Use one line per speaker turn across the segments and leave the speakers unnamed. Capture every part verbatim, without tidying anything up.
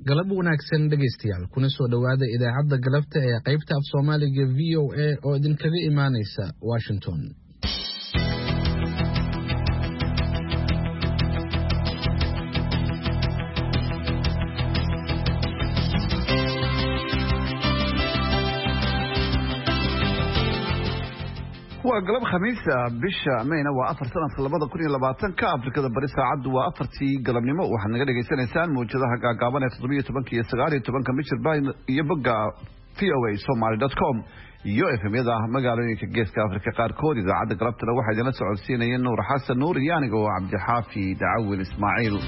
galab wanaagsan dhageystayaal kuna soo dhawaada idaacadda galabta ee qaybta af Soomaaliga V O A oo idinkaga imaanaysa Washington.
waa galab khamiis bisha Mayna waa afar sanadka laba kun iyo labaatan ka Afrikada bari saacadu waa afartii galabnimo waxaad naga dhageysanaysaan muujadaha gaagaaban ee toddoba iyo toban iyo sagaal iyo toban mitir iyo bogga v o a somali dot com iyo F M-yada magaalooyinka geeska Afrika qaarkood. idaacadda galabtana waxaa idin la socodsiinaya Nuur Xasan Nuur iyo aniga oo Cabdi Xaafi Daawil Ismaaciil.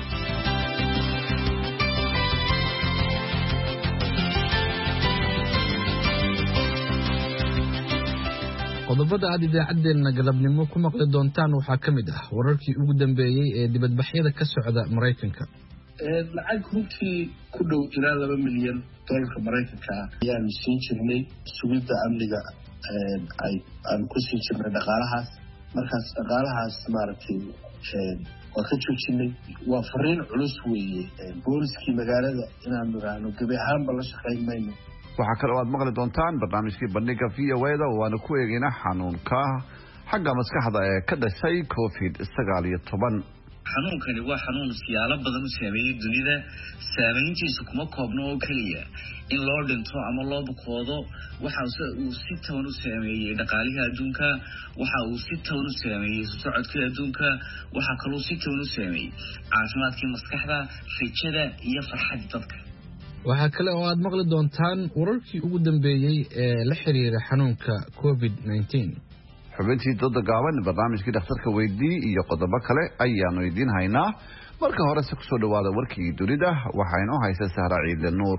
qodobada aad idaacadeena galabnimo ku maqli doontaan waxaa ka mid ah wararkii ugu dambeeyay ee dibadbaxyada ka socda Mareykanka.
ee lacag runtii ku dhow ilaa laba milyan dollarka Mareykanka ayaan siin jirnay sugidda amniga ee ay aan ku siin jirnay dhaqaalahaas markaas dhaqaalahaas maaragtay ee waa ka joojinay. waa fariin culus weeye booliskii magaalada inaan niraahno gabi ahaanba la shaqayn mayno.
waxaa kale oo aad maqli doontaan barnaamijkii bandhiga V O A da oo aan ku eegayna xanuunka xagga maskaxda ee ka dhashay covid sagaal iyo toban.
xanuunkani waa xanuun siyaalo badan u saameeyay dunida. saameyntiisu kuma koobno oo kaliya in loo dhinto ama loo bukoodo. waxa uu si toon u saameeyay dhaqaalaha adduunka, waxa uu si toon u saameeyay socodka adduunka, waxa kale oo si toon u saameeyay caafimaadka maskaxda, rajada iyo farxadda dadka.
waxaa kale oo aad maqli doontaan wararkii ugu dambeeyay ee la xiriira xanuunka covid nineteen.
xubintii dooda gaaban, barnaamijkii dhakhtarka weydii iyo qodobo kale ayaanu idiin haynaa. marka hore se kusoo dhawaada warkii dunida waxaa inoo haysa Sahra Ciidle Nuur.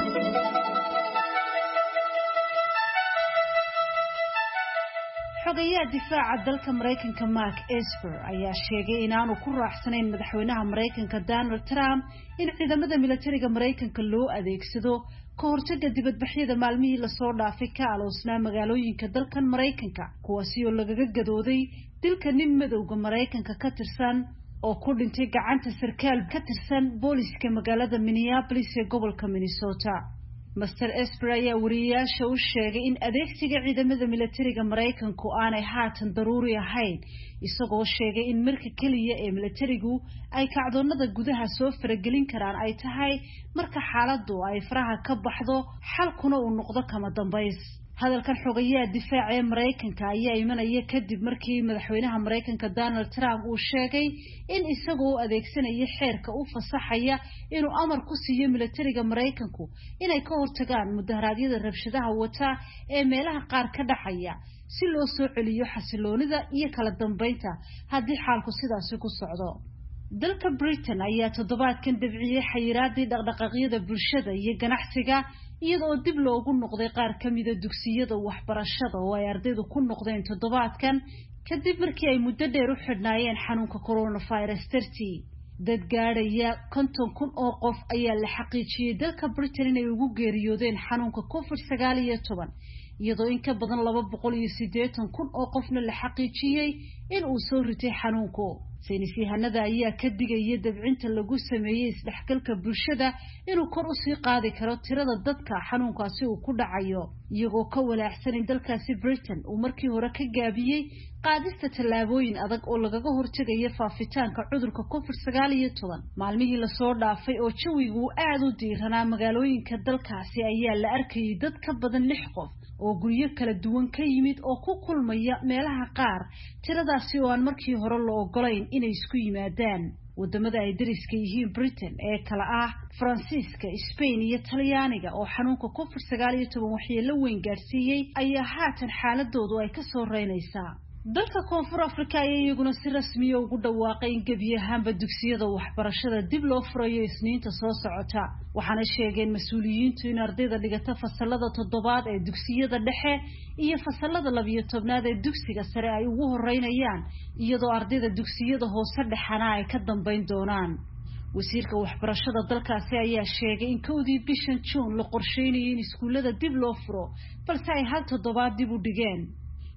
xogayaha difaaca dalka Mareykanka Mark Esper ayaa sheegay inaanu ku raaxsanayn madaxweynaha Mareykanka Donald Trump in ciidamada militariga Mareykanka loo adeegsado ka hortagga dibadbaxyada maalmihii la soo dhaafay ka aloosnaa magaalooyinka dalkan Mareykanka, kuwaasi oo lagaga gadooday dilka nin madowga Mareykanka ka tirsan oo ku dhintay gacanta sarkaal ka tirsan booliska magaalada Minneapolis ee gobolka Minnesota. Master Esper ayaa wariyaasha u sheegay in adeegsiga ciidamada militariga Mareykanku aanay haatan daruuri ahayn, isagoo sheegay in marka kaliya ee militarigu ay kacdoonada gudaha soo faragelin karaan ay tahay marka xaaladdu ay faraha ka baxdo, xalkuna uu noqdo kama dambays. hadalkan xogayaha difaaca ee Mareykanka ayaa imanaya kadib markii madaxweynaha Mareykanka Donald Trump uu sheegay in isagoo adeegsanaya xeerka u fasaxaya inuu amar ku siiyo militariga Mareykanku inay ka hortagaan mudaharaadyada rabshadaha wata ee meelaha qaar ka dhaxaya si loo soo celiyo xasiloonida iyo kala dambeynta haddii xaalku sidaas ku socdo. dalka Britain ayaa toddobaadkan dabciyay xayiraadii dhaqdhaqaaqyada bulshada iyo ganacsiga iyadoo dib loogu noqday qaar ka mid ah dugsiyada waxbarashada oo ay ardaydu ku noqdeen toddobaadkan kadib markii ay muddo dheer u xidhnaayeen xanuunka coronavirus dartii. dad gaadhaya konton kun oo qof ayaa la xaqiijiyay dalka Britain inay ugu geeriyoodeen xanuunka covid sagaal iyo toban, iyadoo in ka badan laba boqol iyo siddeetan kun oo qofna la xaqiijiyay in uu soo ritay xanuunku. saynis yahanada ayaa ka digaya dabcinta lagu sameeyay isdhexgalka bulshada inuu kor u sii qaadi karo tirada dadka xanuunkaasi uu ku dhacayo, iyagoo ka walaacsan in dalkaasi Britain uu markii hore ka gaabiyay qaadista tallaabooyin adag oo lagaga hortagayo faafitaanka cudurka covid sagaal iyo toban. maalmihii la soo dhaafay oo jawigu aad u diiranaa magaalooyinka dalkaasi ayaa la arkayay dad ka badan lix qof oo guryo kala duwan ka yimid oo ku kulmaya meelaha qaar, tiradaasi oo aan markii hore loo ogolayn inay isku yimaadaan. wadamada ay dariska yihiin Britain ee kala ah Faransiiska, Spain iyo Talyaaniga oo xanuunka covid sagaal iyo toban waxyeello weyn gaarsiiyay ayaa haatan xaaladoodu ay ka soo reynaysaa. dalka Koonfur Afrika ayaa iyaguna si rasmi ah ugu dhawaaqay in gebi ahaanba dugsiyada waxbarashada dib loo furayo Isniinta soo socota, waxaana sheegeen mas'uuliyiintu in ardayda dhigata fasalada toddobaad ee dugsiyada dhexe iyo fasalada laba iyo tobnaad ee dugsiga sare ay ugu horeynayaan, iyadoo ardayda dugsiyada hoose dhexana ay ka dambeyn doonaan. wasiirka waxbarashada dalkaasi ayaa sheegay in kowdii bishan June la qorsheynayo in iskuulada dib loo furo, balse ay hal toddobaad dib u dhigeen.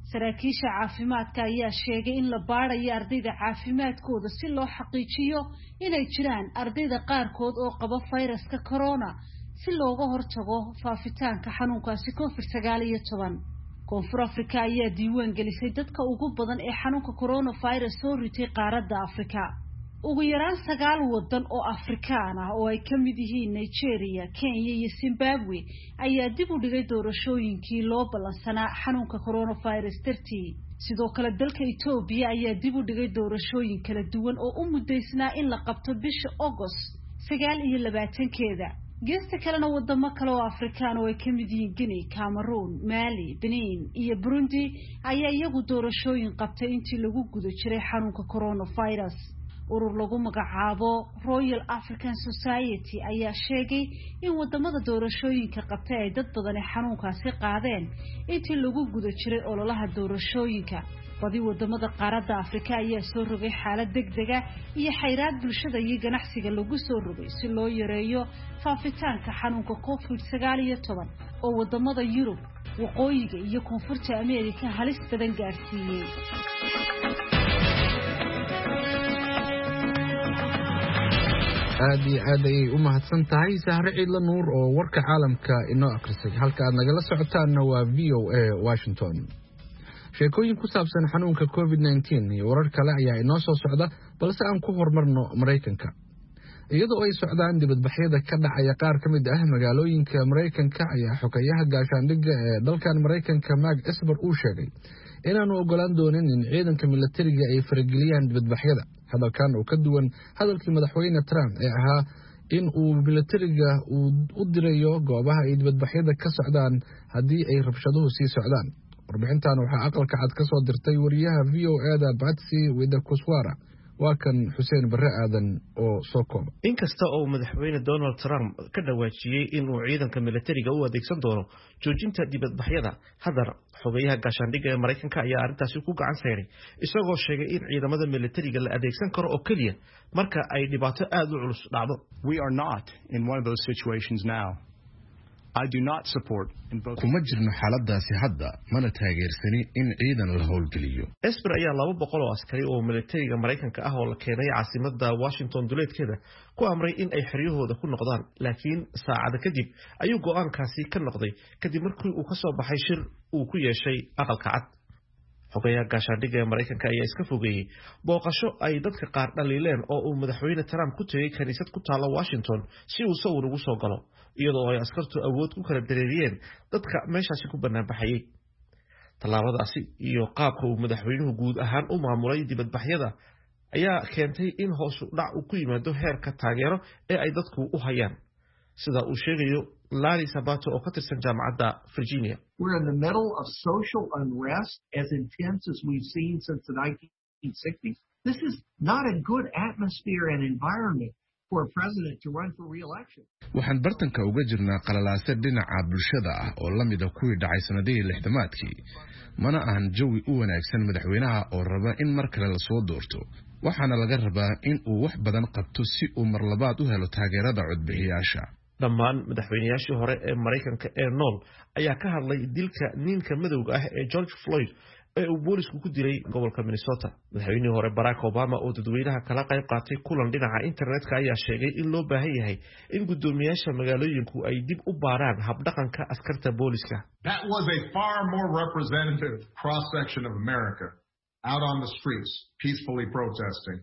saraakiisha caafimaadka ayaa sheegay in la baarayo ardayda caafimaadkooda si loo xaqiijiyo inay jiraan ardayda qaarkood oo qaba fayraska corona si looga hortago faafitaanka xanuunkaasi covid sagaal iyo toban. Koonfur Afrika ayaa diiwaan gelisay dadka ugu badan ee xanuunka coronavirus soo ritay qaaradda Afrika. ugu yaraan sagaal wadan oo Afrikaan ah oo ay ka mid yihiin Nigeria, Kenya iyo Zimbabwe ayaa dib u dhigay doorashooyinkii loo ballansanaa xanuunka coronavirus dartii. sidoo kale dalka Ethiopia ayaa dib u dhigay doorashooyin kala duwan oo u mudaysnaa in la qabto bisha August sagaal iyo labaatankeeda. geesta kalena wadamo kale oo Afrikaan oo ay ka mid yihiin Guinea, Cameroon, Mali, Benin iyo Burundi ayaa iyagu doorashooyin qabtay intii lagu guda jiray xanuunka coronavirus. urur lagu magacaabo Royal African Society ayaa sheegay in wadamada doorashooyinka qabtay ay dad badan xanuunkaasi qaadeen intii lagu guda jiray ololaha doorashooyinka. badi wadamada qaaradda Afrika ayaa soo rogay xaalad degdeg ah iyo xayiraad bulshada iyo ganacsiga lagu soo rogay si loo yareeyo faafitaanka xanuunka covid sagaal iyo toban oo wadamada Yurub, waqooyiga iyo koonfurta Ameerika halis badan gaarsiiyay.
aad iyo aad ayay u mahadsan tahay Sahre Ciidla Nuur oo warka caalamka inoo akhrisay. halka aad nagala socotaana waa V O A Washington. sheekooyin ku saabsan xanuunka covid nineteen iyo warar kale ayaa inoo soo socda, balse aan ku horumarno Mareykanka. iyadoo ay socdaan dibadbaxyada ka dhacaya qaar ka mid ah magaalooyinka Mareykanka ayaa xogayaha gaashaandhigga ee dalkan Mareykanka Mark Esper uu sheegay inaanu ogolaan doonin in ciidanka militariga ay farageliyaan dibadbaxyada. hadalkan oo ka duwan hadalkii madaxweyne Trump ee ahaa in uu militariga uu u dirayo goobaha ay dibadbaxyada ka socdaan haddii ay rabshaduhu sii socdaan. warbixintan waxaa aqalka cad ka soo dirtay wariyaha V O A da Patsy Widakuswara. waa kan Xuseen Barre Aadan oo soo kooba.
inkasta oo madaxweyne Donald Trump ka dhawaajiyay in uu ciidanka militariga u adeegsan doono joojinta dibadbaxyada, haddana xogayaha gaashaandhigga ee Mareykanka ayaa arrintaasi ku gacan sayray, isagoo sheegay in ciidamada militariga la adeegsan karo oo kaliya marka ay dhibaato aad u culus dhacdo.
We are not in one of those situations now. I do not support
kuma jirno xaaladaasi hadda, mana taageersani in ciidan la howlgeliyo.
Esper ayaa laba boqol oo askari oo militariga Mareykanka ah oo la keenay caasimadda Washington duleedkeeda ku amray in ay xeryahooda ku noqdaan, laakiin saacada kadib ayuu go'aankaasi ka noqday kadib markii uu ka soo baxay shir uu ku yeeshay aqalka cad. xogayaha gaashaandhigga ee Mareykanka ayaa iska fogeeyay booqasho ay dadka qaar dhaliileen oo uu madaxweyne Trump ku tagay kaniisad ku taala Washington si uu sawir ugu soo galo, iyadoo ay askartu awood ku kala dareeriyeen dadka meeshaasi ku banaan baxayay. tallaabadaasi iyo qaabka uu madaxweynuhu guud ahaan u maamulay dibadbaxyada ayaa keentay in hoos u dhac uu ku yimaado heerka taageero ee ay dadku u hayaan, sida uu sheegayo Larry Sabato oo ka tirsan jaamacadda Virginia.
We're in the middle of social unrest as intense as we've seen since the nineteen sixties. This is not a good atmosphere and environment for a president to run for re-election.
waxaan bartanka uga jirnaa qalalaase dhinaca bulshada ah oo la mid ah kuwii dhacay sanadihii lixdamaadkii. mana ahan jawi u wanaagsan madaxweynaha oo raba in mar kale la soo doorto. waxaana laga rabaa in uu wax badan qabto si uu mar labaad u helo taageerada codbixiyaasha.
dhammaan madaxweynayaashii hore ee Mareykanka ee nool ayaa ka hadlay dilka ninka madowga ah ee George Floyd ee uu boolisku ku dilay gobolka Minnesota. madaxweynihii hore Barack Obama oo dadweynaha kala qayb qaatay kulan dhinaca internetka ayaa sheegay in loo baahan yahay in guddoomiyaasha magaalooyinku ay dib u baaraan habdhaqanka askarta booliska.
That was a far more representative cross section of America out on the streets peacefully protesting.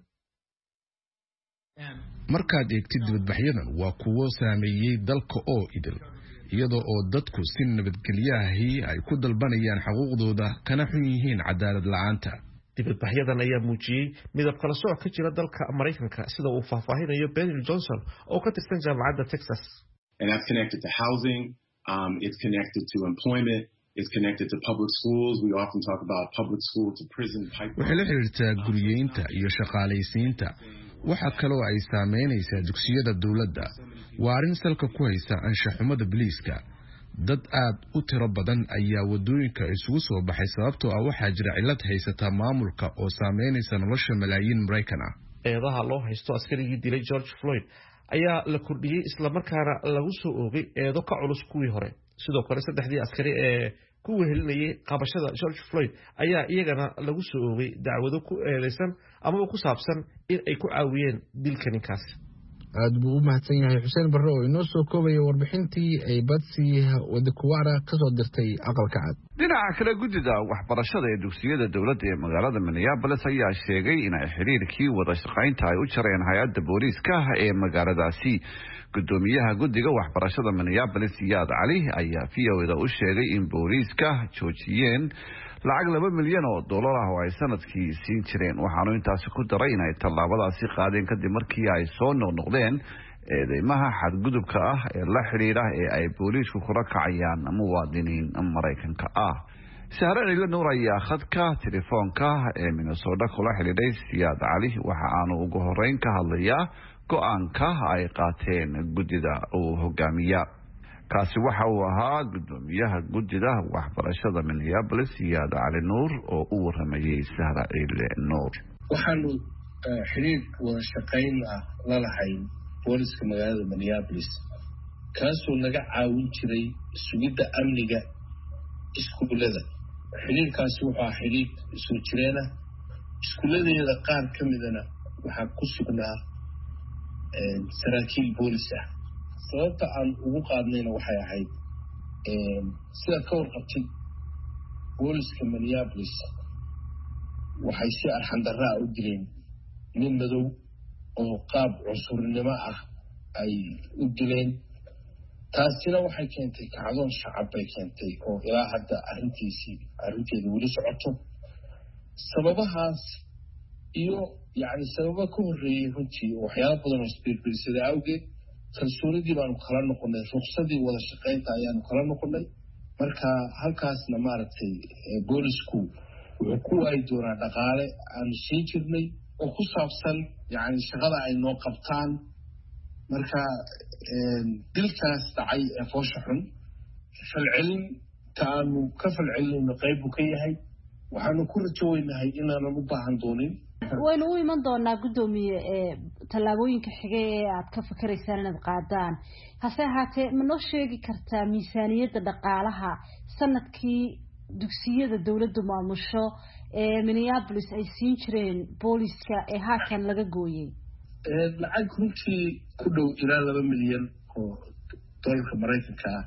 markaad eegtid dibadbaxyadan waa kuwo saameeyay dalka oo idil, iyadoo oo dadku si nabadgelyahi ay ku dalbanayaan xuquuqdooda kana xun yihiin cadaalad la'aanta.
dibadbaxyadan ayaa muujiyay midab kala sooc ka jira dalka Mareykanka, sida uu faahfaahinayo Benny Johnson oo ka tirsan jaamacadda Texas.
And that's connected to housing, um, it's connected to employment, it's connected to public schools. We often talk about public school to prison pipeline.
waxay la xiriirtaa guriyeynta iyo shaqaalaysiinta. waxa kaloo ay saameynaysaa dugsiyada dawladda. waa arrin salka ku haysa anshaxumada biliiska. dad aad u tiro badan ayaa wadooyinka isugu soo baxay sababtoo ah waxaa jira cillad haysata maamulka oo saameynaysa nolosha malaayiin Mareykan ah.
eedaha loo haysto askarigii dilay George Floyd ayaa la kordhiyay isla markaana lagu soo oogay eedo ka culus kuwii hore. sidoo kale saddexdii askari ee ku wehelinayay qabashada George Floyd ayaa iyagana lagu soo oogay dacwado ku eedeysan ama ku saabsan in ay ku caawiyeen dilka ninkaas.
aad buu u mahadsan yahay Xuseen Barre oo inoo soo koobay warbixintii ay Badsi Wadkuwara ka soo dirtay aqalka cad.
dhinaca kale gudida waxbarashada ee dugsiyada dawladda ee magaalada Minneapolis ayaa sheegay in ay xiriirkii wada shaqaynta ay u jareen hay'adda booliiska ee magaaladaasi. gudoomiyaha gudiga waxbarashada Minneapolis Yaad Cali ayaa V O A u sheegay in booliiska joojiyeen lacag laba milyan oo dollar ah oo ay sanadkii siin jireen. waxaanu intaas ku daray in ay tallaabadaasi qaadeen kadib markii ay soo noqnoqdeen eedeymaha xadgudubka ah ee la xiriira ee ay booliisku kula kacayaan muwaadiniin Mareykanka ah. Sahran ila nuur ayaa khadka telefoonka ee Minnesota kula xiriiray Yaad Cali waxa aanu ugu horeyn ka hadlayaa go'aanka ay qaateen gudida uu hogaamiya. kaasi waxa uu ahaa gudoomiyaha gudida waxbarashada Minneapolis Yaad Cali Nuur oo u waramayay Sahra ila nuur.
waxaanu xiriir wada shaqayn ah la lahayn booliska magaalada Minneapolis kaasoo naga caawin jiray sugidda amniga iskuulada. xiriirkaasi wuxuu ahaa xiriir soo jireen ah. iskuuladeeda qaar ka midana waxaa ku sugnaa saraakiil boolis ah. sababta aan ugu qaadnayna waxay ahayd sida ka warqabtay booliska Minneapolis waxay si arxan darro ah u dileen nin madow oo qaab cunsurnimo ah ay u dileen. taasina waxay keentay kacdoon shacab bay keentay oo ilaa hadda arrintiisii arrinteeda weli socoto. sababahaas iyo yacni sababa ka horreeyey runtii waxyaalo badan oo isbiirbiirsada awgeed kalsoonidii baanu kala noqonay, ruqsadii wada shaqaynta ayaanu kala noqonay. marka halkaasna maaragtay boolisku wuxuu ku waayi doonaa dhaqaale aanu siin jirnay oo ku saabsan yacni shaqada ay noo qabtaan. marka dilkaas dhacay ee foosha xun falcelinta aanu ka falcelinayno qayb buu ka yahay. waxaanu ku rajo weynahay inaanan u baahan doonin.
waynu u iman doonaa gudoomiye ee tallaabooyinka xige ee aad ka fikiraysaan inaad qaadaan. hase ahaatee ma noo sheegi kartaa miisaaniyadda dhaqaalaha sanadkii dugsiyada dawladdu maamusho ee Minneapolis ay siin jireen booliska ee haatan laga gooyay?
lacag runtii ku dhow ilaa laba milyan oo dollarka Mareykanka ah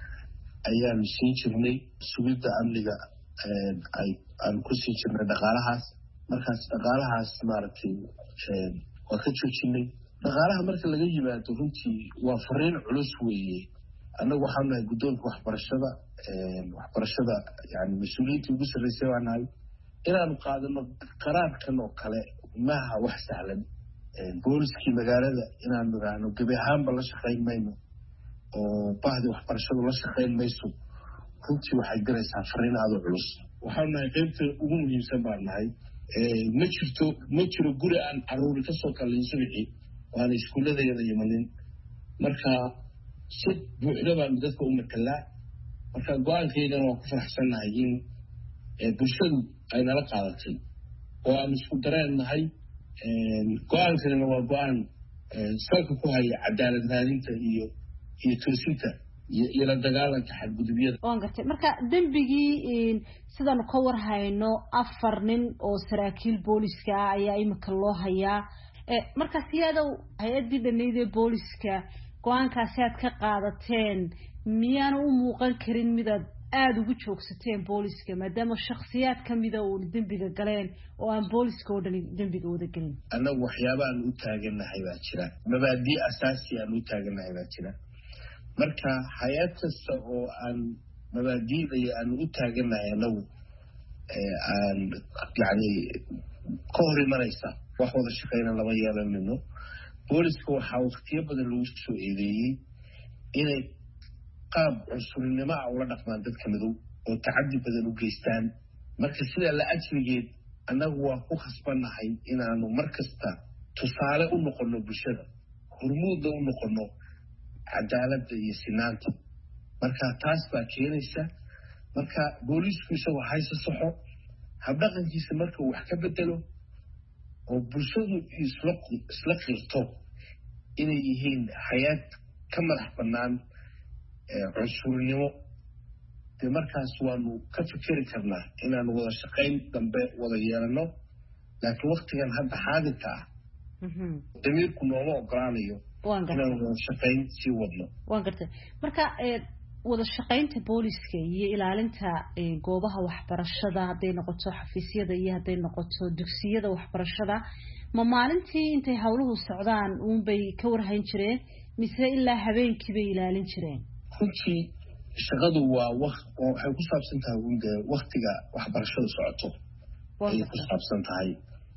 ayaanu siin jirnay sugidda amniga ay aan ku siin jirnay dhaqaalahaas. markaas dhaqaalahaas maaragtay waa ka joojinay. dhaqaalaha marka laga yimaado runtii waa fariin culus weeye. annagu waxaan nahay guddoonka waxbarashada waxbarashada yani mas-uuliyiinta ugu sarreysay baan nahay. inaanu qaadano qaraarkan oo kale maaha wax sahlan. booliskii magaalada inaanu idhaahno gebi ahaanba la shaqayn mayno oo bahdii waxbarashadu la shaqayn mayso runtii waxay garaysaa fariin aada u culus. waxaanu nahay qaybta ugu muhiimsan baan nahay. ma jirto ma jiro guri aan caruuri kasoo kalayn subixii waana iskuulladeeda imanin. marka si buuxda baanu dadka u matalaa. marka go-aankeydana waan ku faraxsannahay in bulshadu ay nala qaadatay oo aan isku dareen nahay. go-aankanina waa go-aan salka ku haya cadaalad raadinta iyo iyo toosinta iyo la dagaalanka xadgudubyada.
waan gartay. marka dembigii sidaanu ka war hayno afar nin oo saraakiil booliska ah ayaa imika loo hayaa. markaas iyadow hay-addii dhaneyd ee booliska go-aankaasi aad ka qaadateen miyaana u muuqan karin midaad aada ugu joogsateen booliska maadaama shakhsiyaad kamida uun dembiga galeen oo aan booliska oo dhan dembiga wada gelin?
annagu waxyaaba aan u taaganahay baa jira, mabaadii asaasi aan u taaganahay baa jira. marka hay-ad kasta oo aan mabaadiidaya aan u taaganahay annagu aan yani ka hor imanaysa wax wada shaqeyna lama yeelanino. booliska waxaa waqtiyo badan lagu soo eedeeyey inay qaab cunsurnimo ah ula dhaqmaan dadka madow oo tacaddi badan u geystaan. marka sidaa la ajrigeed annagu waa ku khasbannahay inaanu mar kasta tusaale u noqono bulshada, hormuudna u noqono cadaaladda iyo sinaanta. marka taas baa keenaysa marka boolisku isagoo hayse saxo habdhaqankiisa marka uu wax ka bedelo oo bulshadu isla isla qirto inay yihiin hay-ad ka madax bannaan cunsurnimo dee markaas waanu ka fikeri karnaa inaanu wada shaqayn dambe wada yeelano laakiin waktigan hadda xaadirka ah damiirku nooma ogolaanayo inaanu wada shaqayn sii wadno.
waan gartay marka wada shaqaynta booliska iyo ilaalinta goobaha waxbarashada hadday noqoto xafiisyada iyo hadday noqoto dugsiyada waxbarashada ma maalintii intay hawluhu socdaan uun bay ka warhayn jireen mise ilaa habeenkii bay ilaalin jireen?
runtii shaqadu waa waxay ku saabsan tahay uun dee waktiga waxbarashadu socoto ayay ku saabsan tahay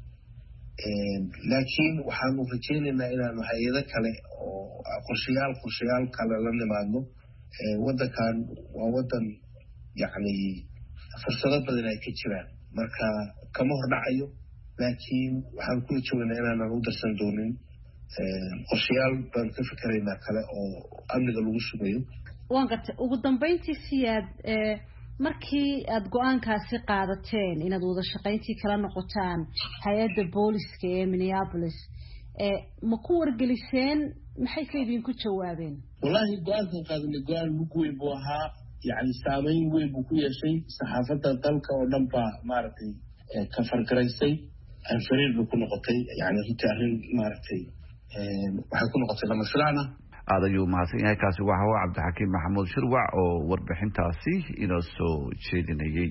laakiin waxaanu rajaynaynaa inaanu hay-ado kale oo qorshayaal qorshayaal kale la nimaadno. wadankan waa wadan yacni fursado badan ay ka jiraan marka kama hordhacayo laakiin waxaan kula joognaa inaanan u darsan doonin qorshayaal baan ka fikeraynaa kale oo amniga lagu sugayo.
waan gartay ugu dambeyntii si aad markii aad go-aankaasi qaadateen inaad wada shaqayntii kala noqotaan hay-adda booliska ee Minneapolis ma ku wargeliseen maxay ka idinku jawaabeen?
wallahi go-aankan qaadnay go-aan mug weyn buu ahaa yacni saameyn weyn buu ku yeeshay saxaafadda dalka oo dhan baa maaragtay ka fargaraysay anfariir bay ku noqotay yacni runtii arrin maaragtay waxay ku noqotay lama filaana.
aad ayuu mahadsan yahay kaasi waxa uu cabdixakiim maxamuud shirwac oo warbixintaasi inoo soo jeedinayay.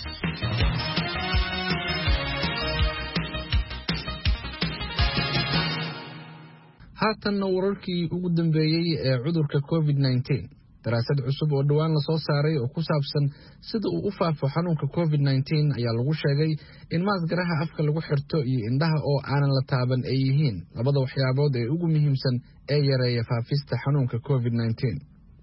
haatanna wararkii ugu dambeeyey ee cudurka covid nineteen daraasad cusub oo dhowaan la soo saaray oo ku saabsan sida uu u faafo xanuunka covid nineteen ayaa lagu sheegay in maasgaraha afka lagu xirto iyo indhaha oo aanan la taaban ay yihiin labada waxyaabood ee ugu muhiimsan ee yareeya faafista xanuunka covid nineteen.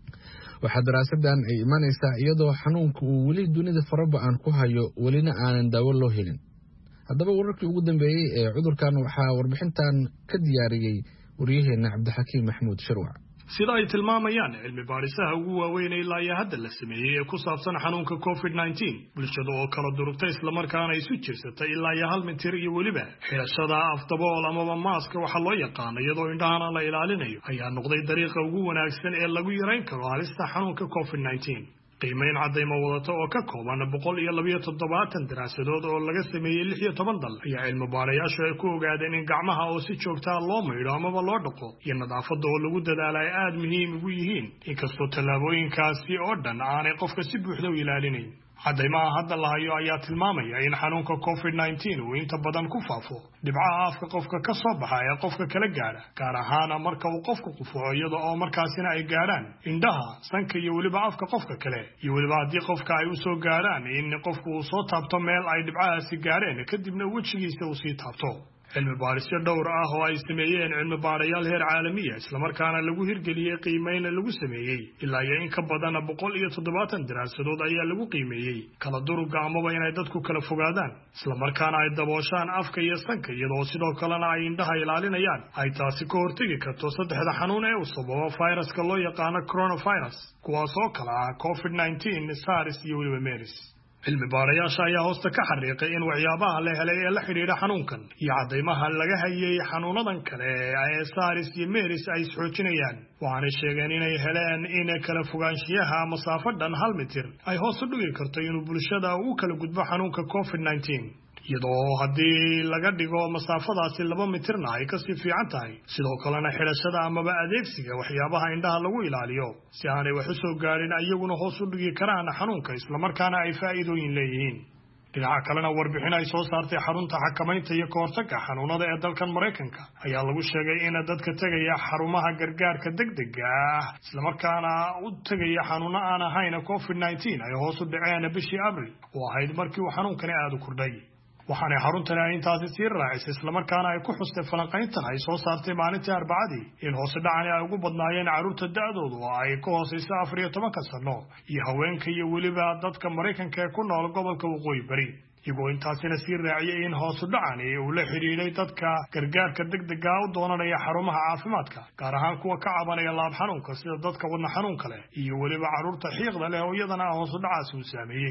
waxaa daraasadan ay imanaysaa iyadoo xanuunka uu weli dunida faraba-an ku hayo welina aanan daawo loo helin. haddaba wararkii ugu dambeeyey ee cudurkan waxaa warbixintan ka diyaariyey waryaheena cabdixakiim maxamuud shirwac.
sida ay tilmaamayaan cilmi baadhisaha ugu waaweyn ilaa iyo hadda la sameeyey ee ku saabsan xanuunka covid nineteen bulshada oo kala durugtay islamarkaana isu jirsatay ilaa iyo hal mitir iyo weliba xidhashada afdabool amaba maaska waxaa loo yaqaano iyadoo indhahana la ilaalinayo ayaa noqday dariiqa ugu wanaagsan ee lagu yarayn karo halista xanuunka covid nineteen. qiimeyn cadayma wadata oo ka kooban boqol iyo labiyo toddobaatan daraasadood oo laga sameeyey lix iyo toban dal ayaa cilmi baarayaashu ay ku ogaadeen in gacmaha oo si joogtaa loo maydho amaba loo dhaqo iyo nadaafadda oo lagu dadaala ay aada muhiim ugu yihiin inkastoo tallaabooyinkaasi oo dhan aanay qofka si buuxda u ilaalinayn. cadaymaha hadda la hayo ayaa tilmaamaya in xanuunka covid nineteen uu inta badan ku faafo dhibcaha afka qofka ka soo baxa ee qofka kala gaadha gaar ahaana marka uu qofku qufuco iyada oo markaasina ay gaadhaan indhaha sanka iyo weliba afka qofka kale iyo weliba haddii qofka ay usoo gaadhaan in qofku uu soo taabto meel ay dhibcahaasi gaadheen kadibna wejigiisa uu sii taabto. cilmi baarisyo dhowr ah oo ay sameeyeen cilmi baarayaal heer caalamiya islamarkaana lagu hirgeliyey qiimeyn lagu sameeyey ilaa iyo in ka badan boqol iyo toddobaatan daraasadood ayaa lagu qiimeeyey kala duruga amaba inay dadku kala fogaadaan islamarkaana ay dabooshaan afka iyo sanka iyadoo sidoo kalena ay indhaha ilaalinayaan ay taasi ka hortegi karto saddexda xanuun ee uu sababo fayraska loo yaqaano coronavirus kuwaas oo kala ah covid nineteen, SARS iyo weliba MERS. cilmi baarayaasha ayaa hoosta ka xariiqay in waxyaabaha la helay ee la xidhiidha xanuunkan iyo cadaymaha laga hayay xanuunadan kale ee SARS iyo MERS ay isxoojinayaan waxaanay sheegeen inay heleen in kala fogaanshiyaha masaafadhan hal mitir ay hoos u dhigi karto inuu bulshada uu kala gudbo xanuunka covid nineteen iyadoo haddii laga dhigo masaafadaasi laba mitirna ay kasii fiican tahay sidoo kalena xidhashada amaba adeegsiga waxyaabaha indhaha lagu ilaaliyo si aanay wax u soo gaadhin iyaguna hoos u dhigi karaan xanuunka islamarkaana ay faa'iidooyin leeyihiin. dhinaca kalena warbixin ay soo saartay xarunta xakamaynta iyo kahortagga xanuunada ee dalkan Maraykanka ayaa lagu sheegay in dadka tegaya xarumaha gargaarka degdega ah islamarkaana u tegaya xanuuno aan ahayn covid nineteen ay hoos u dhaceen bishii Abriil oo ahayd markii uu xanuunkani aad u kordhay. waxaanay xaruntani ay intaasi sii raacisay islamarkaana ay ku xustay falanqayntan ay soo saartay maalintii Arbacadii in hoos dhacani ay ugu badnaayeen carruurta da'doodu oo ay ka hoosayso afar iyo tobanka sano iyo haweenka iyo weliba dadka Maraykanka ee ku nool gobolka waqooyi bari iyagoo intaasina sii raaciyay in hoos dhacani uu la xiriiray dadka gargaarka degdega u doonanaya xarumaha caafimaadka gaar ahaan kuwa ka cabanaya laab xanuunka sida dadka wadna xanuunka leh iyo weliba carruurta xiiqda leh oo iyadana hoos dhacaasi uu saameeyay.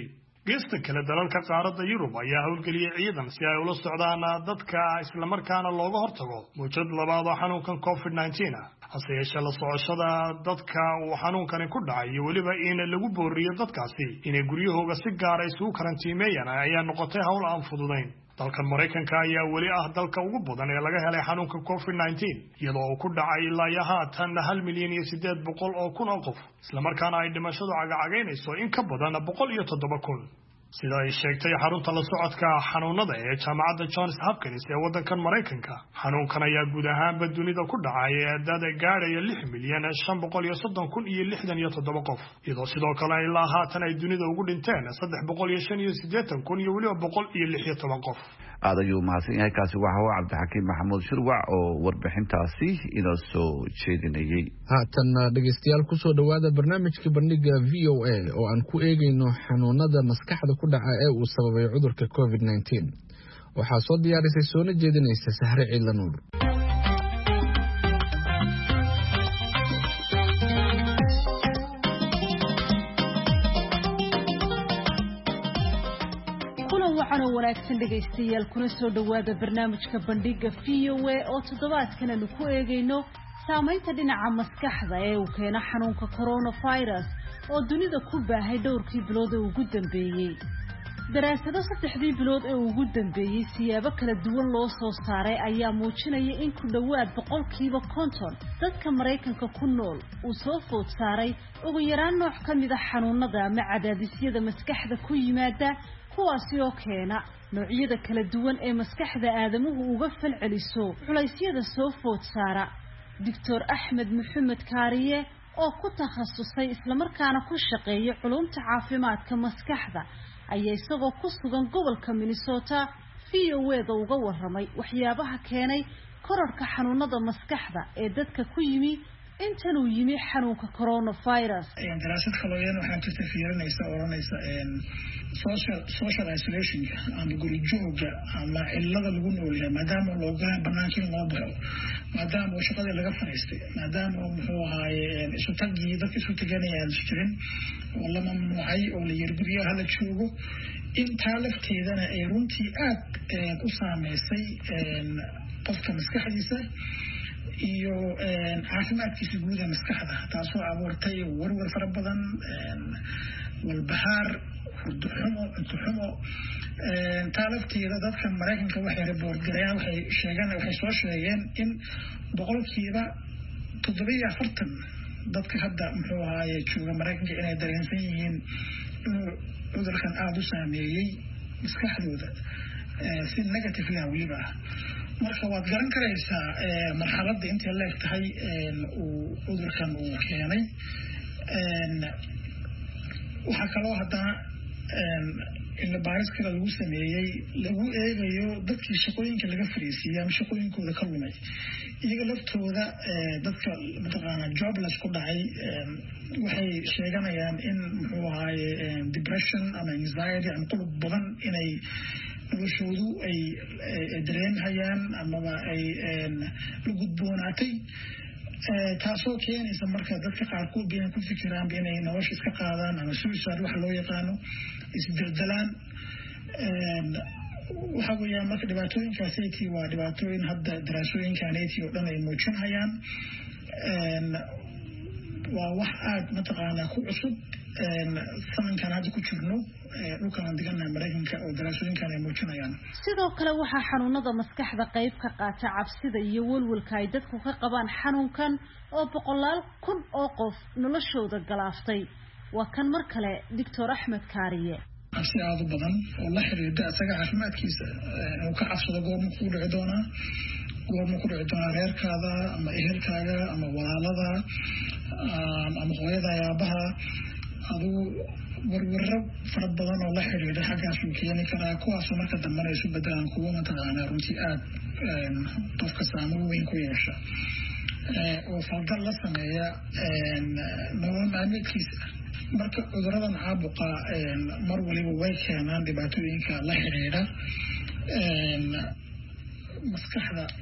geesta kale dalalka qaaradda Yurub ayaa howlgeliyay ciidan si ay ula socdaan dadka isla markaana looga hortago mowjad labaad oo xanuunkan covid nineteen ah hase yeeshee la socoshada dadka uu xanuunkani ku dhacay iyo weliba in lagu booriyo dadkaasi inay guryahooda si gaar ah isugu karantiimeeyaan ayaa noqotay hawl aan fududayn dalkan Mareykanka ayaa weli ah dalka ugu badan ee laga helay xanuunka covid nineteen iyadoo uu ku dhacay ilaa haatan hal milyan iyo siddeed boqol oo kun oo qof isla markaana ay dhimashadu cagacagaynayso in ka badan boqol iyo toddoba kun sida ay sheegtay xarunta la socodka xanuunada ee jaamacadda Johns Hopkins ee wadankan Mareykanka xanuunkan ayaa guud ahaanba dunida ku dhacay dad gaaraya lix milyan shan boqol iyo soddon kun iyo lixdan iyo toddoba qof iyadoo sidoo kale ilaa haatan ay dunida ugu dhinteen saddex boqol iyo shan iyo siddeetan kun iyo weliba boqol iyo lix iyo toban qof
aad ayuu mahadsan yahay kaasi waxa uu Cabdixakiim Maxamuud Shirwac oo warbixintaasi inoo soo jeedinayay
haatan dhageystayaal ku soo dhawaada barnaamijka bandhiga V O A oo aan ku eegayno xanuunada maskaxda ku dhaca ee uu sababay cudurka covid nineteen waxaa soo diyaarisay soona jeedinaysa Sahre Ciidla Nuur
wanaagsan dhageystayaal kuna soo dhawaada barnaamijka bandhiga V O A oo toddobaadkan aanu ku eegayno saameynta dhinaca maskaxda ee uu keeno xanuunka coronavirus oo dunida ku baahay dhowrkii bilood ee ugu dambeeyay daraasado saddexdii bilood ee ugu dambeeyay siyaabo kala duwan loo soo saaray ayaa muujinaya in ku dhawaad boqolkiiba konton dadka Mareykanka ku nool uu soo food saaray ugu yaraan nooc ka mid ah xanuunada ama cadaadisyada maskaxda ku yimaada kuwaasi oo keena noocyada kala duwan ee maskaxda aadamuhu uga falceliso culaysyada soo food saara Doctor Axmed Maxamed Kaariye oo ku takhasusay isla markaana ku shaqeeya culumta caafimaadka maskaxda ayaa isagoo ku sugan gobolka Minnesota V O A-da uga warramay waxyaabaha keenay kororka xanuunada maskaxda ee dadka ku yimi intan uu yimi xanuunka coronavirus
ee daraasad kalooyan waxaan ka fiirinaysaa oranaysa een social social isolation ama guri jooga ama cilada lagu noolyahay maadaama looga banaankiin loo baxo maadaama shaqada laga fariistay maadaama muxuu ahaayeen isu tagii dadka isu taganayaan jirin wala mamnuucay oo la yirguriyo hala joogo inta lafteedana ay runtii aad u saameysay qofka maskaxdiisa iyo caafimaadkiisa guud ee maskaxda taasoo abuurtay warwar fara badan walbahaar hurduxumo intuxumo taalafteeda dadka Mareykanka waxay report gareeyaan waxay sheegaan waxay soo sheegeen in boqolkiiba toddoba iyo afartan dadka hadda muxuu ahaayay jooga Mareykanka inay dareensan yihiin inuu cudurkan aad u saameeyay maskaxdooda si negative ah weliba marka waad garan karaysaa marxaladda inta la tahay uu cudurkan uu keenay waxa kaloo haddana in baaris kale lagu sameeyay lagu eegayo dadkii shaqooyinka laga fariisiyay ama shaqooyinkooda ka lumay iyaga laftooda dadka mataqaana jobless ku dhacay waxay sheeganayaan in muxuu ahaay depression ama anxiety ama qulub badan inay noloshoodu ay dareemhayaan amaba ay la gudboonaatay taasoo keenaysa marka dadka qaarkood inay ku fikiraan inay nolosha iska qaadaan ama suicide wax loo yaqaano isdildalaan waxa weeyaan marka dhibaatooyinkaasaytii waa dhibaatooyin hadda daraasooyinkaanaytii oo dhan ay muujinayaan waa wax aad mataqaanaa ku cusub sanadkan hadda ku jirno dhulkan digana Mareykanka oo daraasooyinkan ay muujinayaan
sidoo kale waxaa xanuunada maskaxda qayb ka qaata cabsida iyo walwalka ay dadku ka qabaan xanuunkan oo boqolaal kun oo qof noloshooda galaaftay waa kan mar kale Doctor Axmed Kaariye
cabsi aad u badan oo la xiriirta asaga caafimaadkiisa oo ka cabsada goorma ku dhici doona goorma ku dhici doona reerkaada ama ehelkaaga ama walaalada ama hooyada aabaha adigu warwaro fara badan oo la xiriira xaggaas uu keeni karaa kuwaasoo marka dambena isu bedelaan kuwo mataqaanaa runtii aad qofka saameyn weyn ku yeesha oo falgal la sameeya nolol maalmeedkiisa marka cuduradan caabuqa mar waliba way keenaan dhibaatooyinka la xiriira maskaxda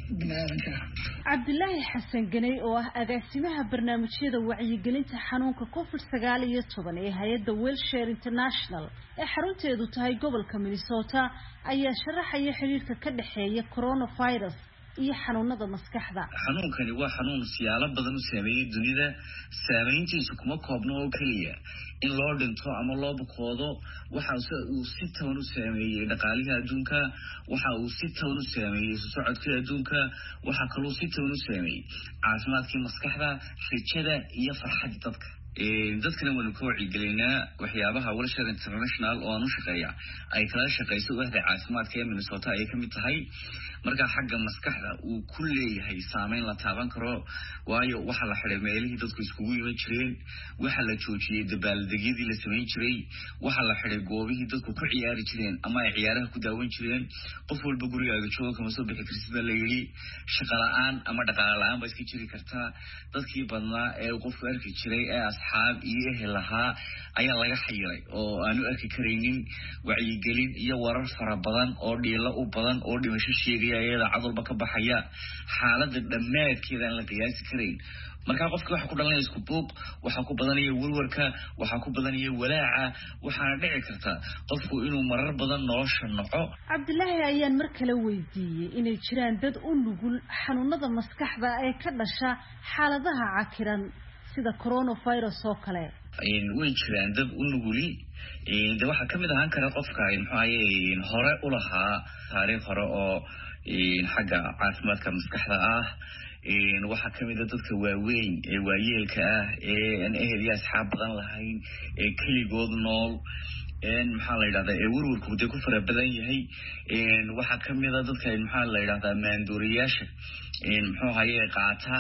bini'aadanka.
Cabdilaahi Xasan Ganay oo ah agaasimaha barnaamijyada wacyigelinta xanuunka covid sagaal iyo toban ee hay'adda Wheelshare International ee xarunteedu tahay gobolka Minnesota ayaa sharaxaya xiriirka ka dhaxeeya coronavirus iyo xanuunada maskaxda.
Xanuunkani waa xanuun siyaalo badan u saameeyay dunida, saameyntiisu kuma koobno oo kaliya in loo dhinto ama loo bukoodo. Waxa uu si toban u saameeyay dhaqaalaha adduunka, waxa uu si toban u saameeyay socodka adduunka, waxa kale oo si toban u saameeyay caafimaadka maskaxda, rajada iyo farxadda dadka. ee dadkana wanu ku wacyigelinaa waxyaabaha Wheelshare International oo aanu shaqeeya ay kala shaqeyso waaxda caafimaadka ee Minnesota ay ka mid tahay. marka xagga maskaxda uu ku leeyahay saameyn la taaban karo, waayo waxa la xiray meelihii dadku iskugu iman jireen, waxa la joojiyay dabaaldegyadii la sameyn jiray, waxa la xiray goobihii dadku ku ciyaari jireen ama ay ciyaaraha ku daawan jireen. qof walba gurigaaga jooga kama soo bixi kartid baa la yiri, shaqo la'aan ama dhaqaale la'aan ba iska jiri kartaa. dadkii badnaa ee qofku arki jiray ee asxaab iyo ehel lahaa ayaa laga xayiray oo aanu arki kareynin. wacyigelin iyo warar fara badan oo dhiilo u badan oo dhimasho sheegay ayada cadalba ka baxaya, xaaladda dhammaadkeeda aan la qiyaasi kareyn. marka qofka waxa ku dhalanaya isku buuq, waxa ku badanaya warwarka, waxa ku badanaya walaaca, waxaana dhici karta qofku inuu marar badan nolosha noco.
Cabdilaahi ayaan mar kale weydiiyay inay jiraan dad u nugul xanuunada maskaxda ee ka dhasha xaaladaha cakiran sida coronavirus oo kale.
in way jiraan dad u nuguli ee de waxa kamid ahaan kara qofka in maxay hore u lahaa taariikh hore oo in xagga caafimaadka maskaxda ah. in waxa kamid ah dadka waaweyn ee waayeelka ah ee aan ehel iyo asxaab badan lahayn ee kaligood nool in maxaa la yiraahdaa ee warwarku ku fara badan yahay. in waxa kamid ah dadka in maxaa la yiraahdaa maandooriyaasha in muxuu hayay qaata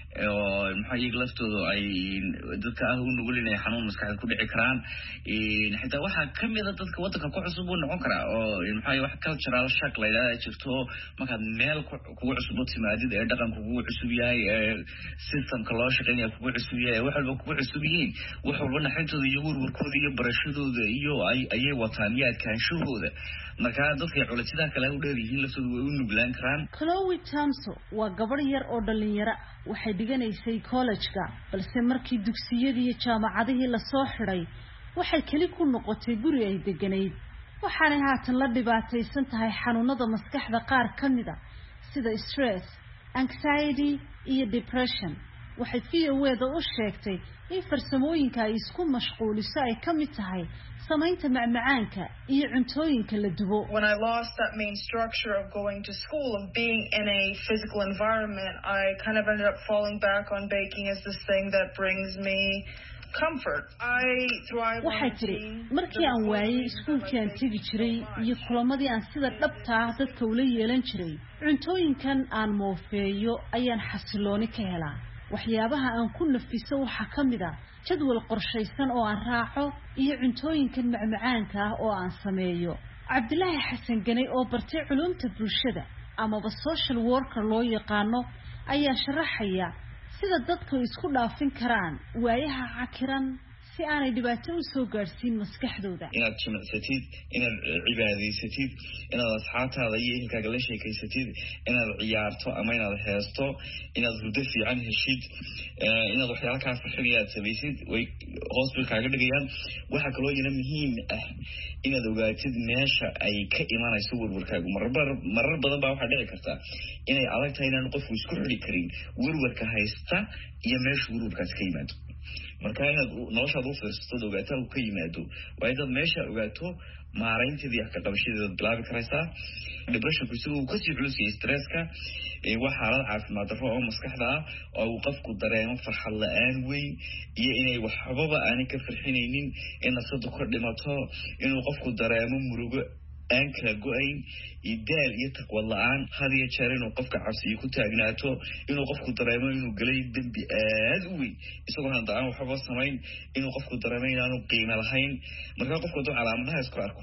oo maxay iyaga laftooda ay dadka ah u nugul inay xanuun maskaxda ku dhici karaan. in xitaa waxa kamid ah dadka waddanka ku cusub u noqon kara oo maxay wax cultural shock la yiraahdo jirto marka meel ku cusub timaadid ee dhaqanku ugu cusub yahay ee systemka loo shaqeeyo ku cusub yahay wax walba ku cusub yihiin, wax walba naxintooda iyo warwarkooda iyo barashadooda iyo ay ayay wataan yaadkaanshahooda. marka dadka culatida kale u dheer yihiin laftooda way u nuglaan karaan.
Chloe Thompson waa gabar yar oo dhalinyaro waxay dhiganaysay college-ka, balse markii dugsiyadii iyo jaamacadihii la soo xiray waxay kali ku noqotay guri ay deganayd. waxaana haatan la dhibaataysan tahay xanuunada maskaxda qaar kamid ah sida stress, anxiety iyo depression. waxay V O A-da u sheegtay in farsamooyinka ay isku mashquuliso ay kamid tahay samaynta macmacaanka iyo cuntooyinka la dubo.
When I lost that main structure of going to school and being in a physical environment, I kind of ended up falling back on baking as this thing that brings me comfort. I thrive on
routine. markii aan waayay iskuulkii aan tegi jiray iyo kulamadii aan sida dhabta ah dadka ula yeelan jiray, cuntooyinkan aan moofeeyo ayaan xasilooni ka helaa. waxyaabaha aan ku nafiso waxa kamid ah jadwal qorshaysan oo aan raaco iyo cuntooyinkan macmacaanka ah oo aan sameeyo. Cabdilaahi Xasan Ganay oo bartay culuumta bulshada ama social worker loo yaqaano ayaa sharaxaya sida dadku isku dhaafin karaan waayaha cakiran si aanay dhibaato u soo gaarsiin maskaxdooda.
inaad jimicsatid, inaad cibaadaysatid, inaad asxaabtaada iyo ehelkaaga la sheekaysatid, inaad ciyaarto ama inaad heesto, inaad hurdo fiican heshid, inaad waxyaalo kaa farxinaya aad samaysid way hoos bay kaaga dhigayaan. waxa kaloo iyana muhiim ah inaad ogaatid meesha ay ka imanayso warwarkaagu. marar marar badan baa waxaa dhici karta inay adag tahay inaan qofku isku xidhi karin warwarka haysta iyo meesha warwarkaas ka yimaado. marka inaad noloshaada u fiirsato ogaataa uu ka yimaado waa inaad meesha ogaato maaraynteeda iyo ka qabashadeeda bilaabi karaysaa. depressionku si uu kasii culus yahay stresska ee waa xaalad caafimaad darro oo maskaxda ah oo uu qofku dareemo farxad la'aan weyn iyo inay waxbaba aanay ka farxinaynin, in nafsadu ka dhimato, inuu qofku dareemo murugo aan kala go-ayn iyo daal iyo taqwad la'aan, had iyo jeer inuu qofka cabsiyo ku taagnaato, inuu qofku dareemo inuu galay dembi aad u weyn isagoo hadda aan waxba samayn, inuu qofku dareemo inaanu qiimo lahayn. marka qofku hadduu calaamadaha isku arko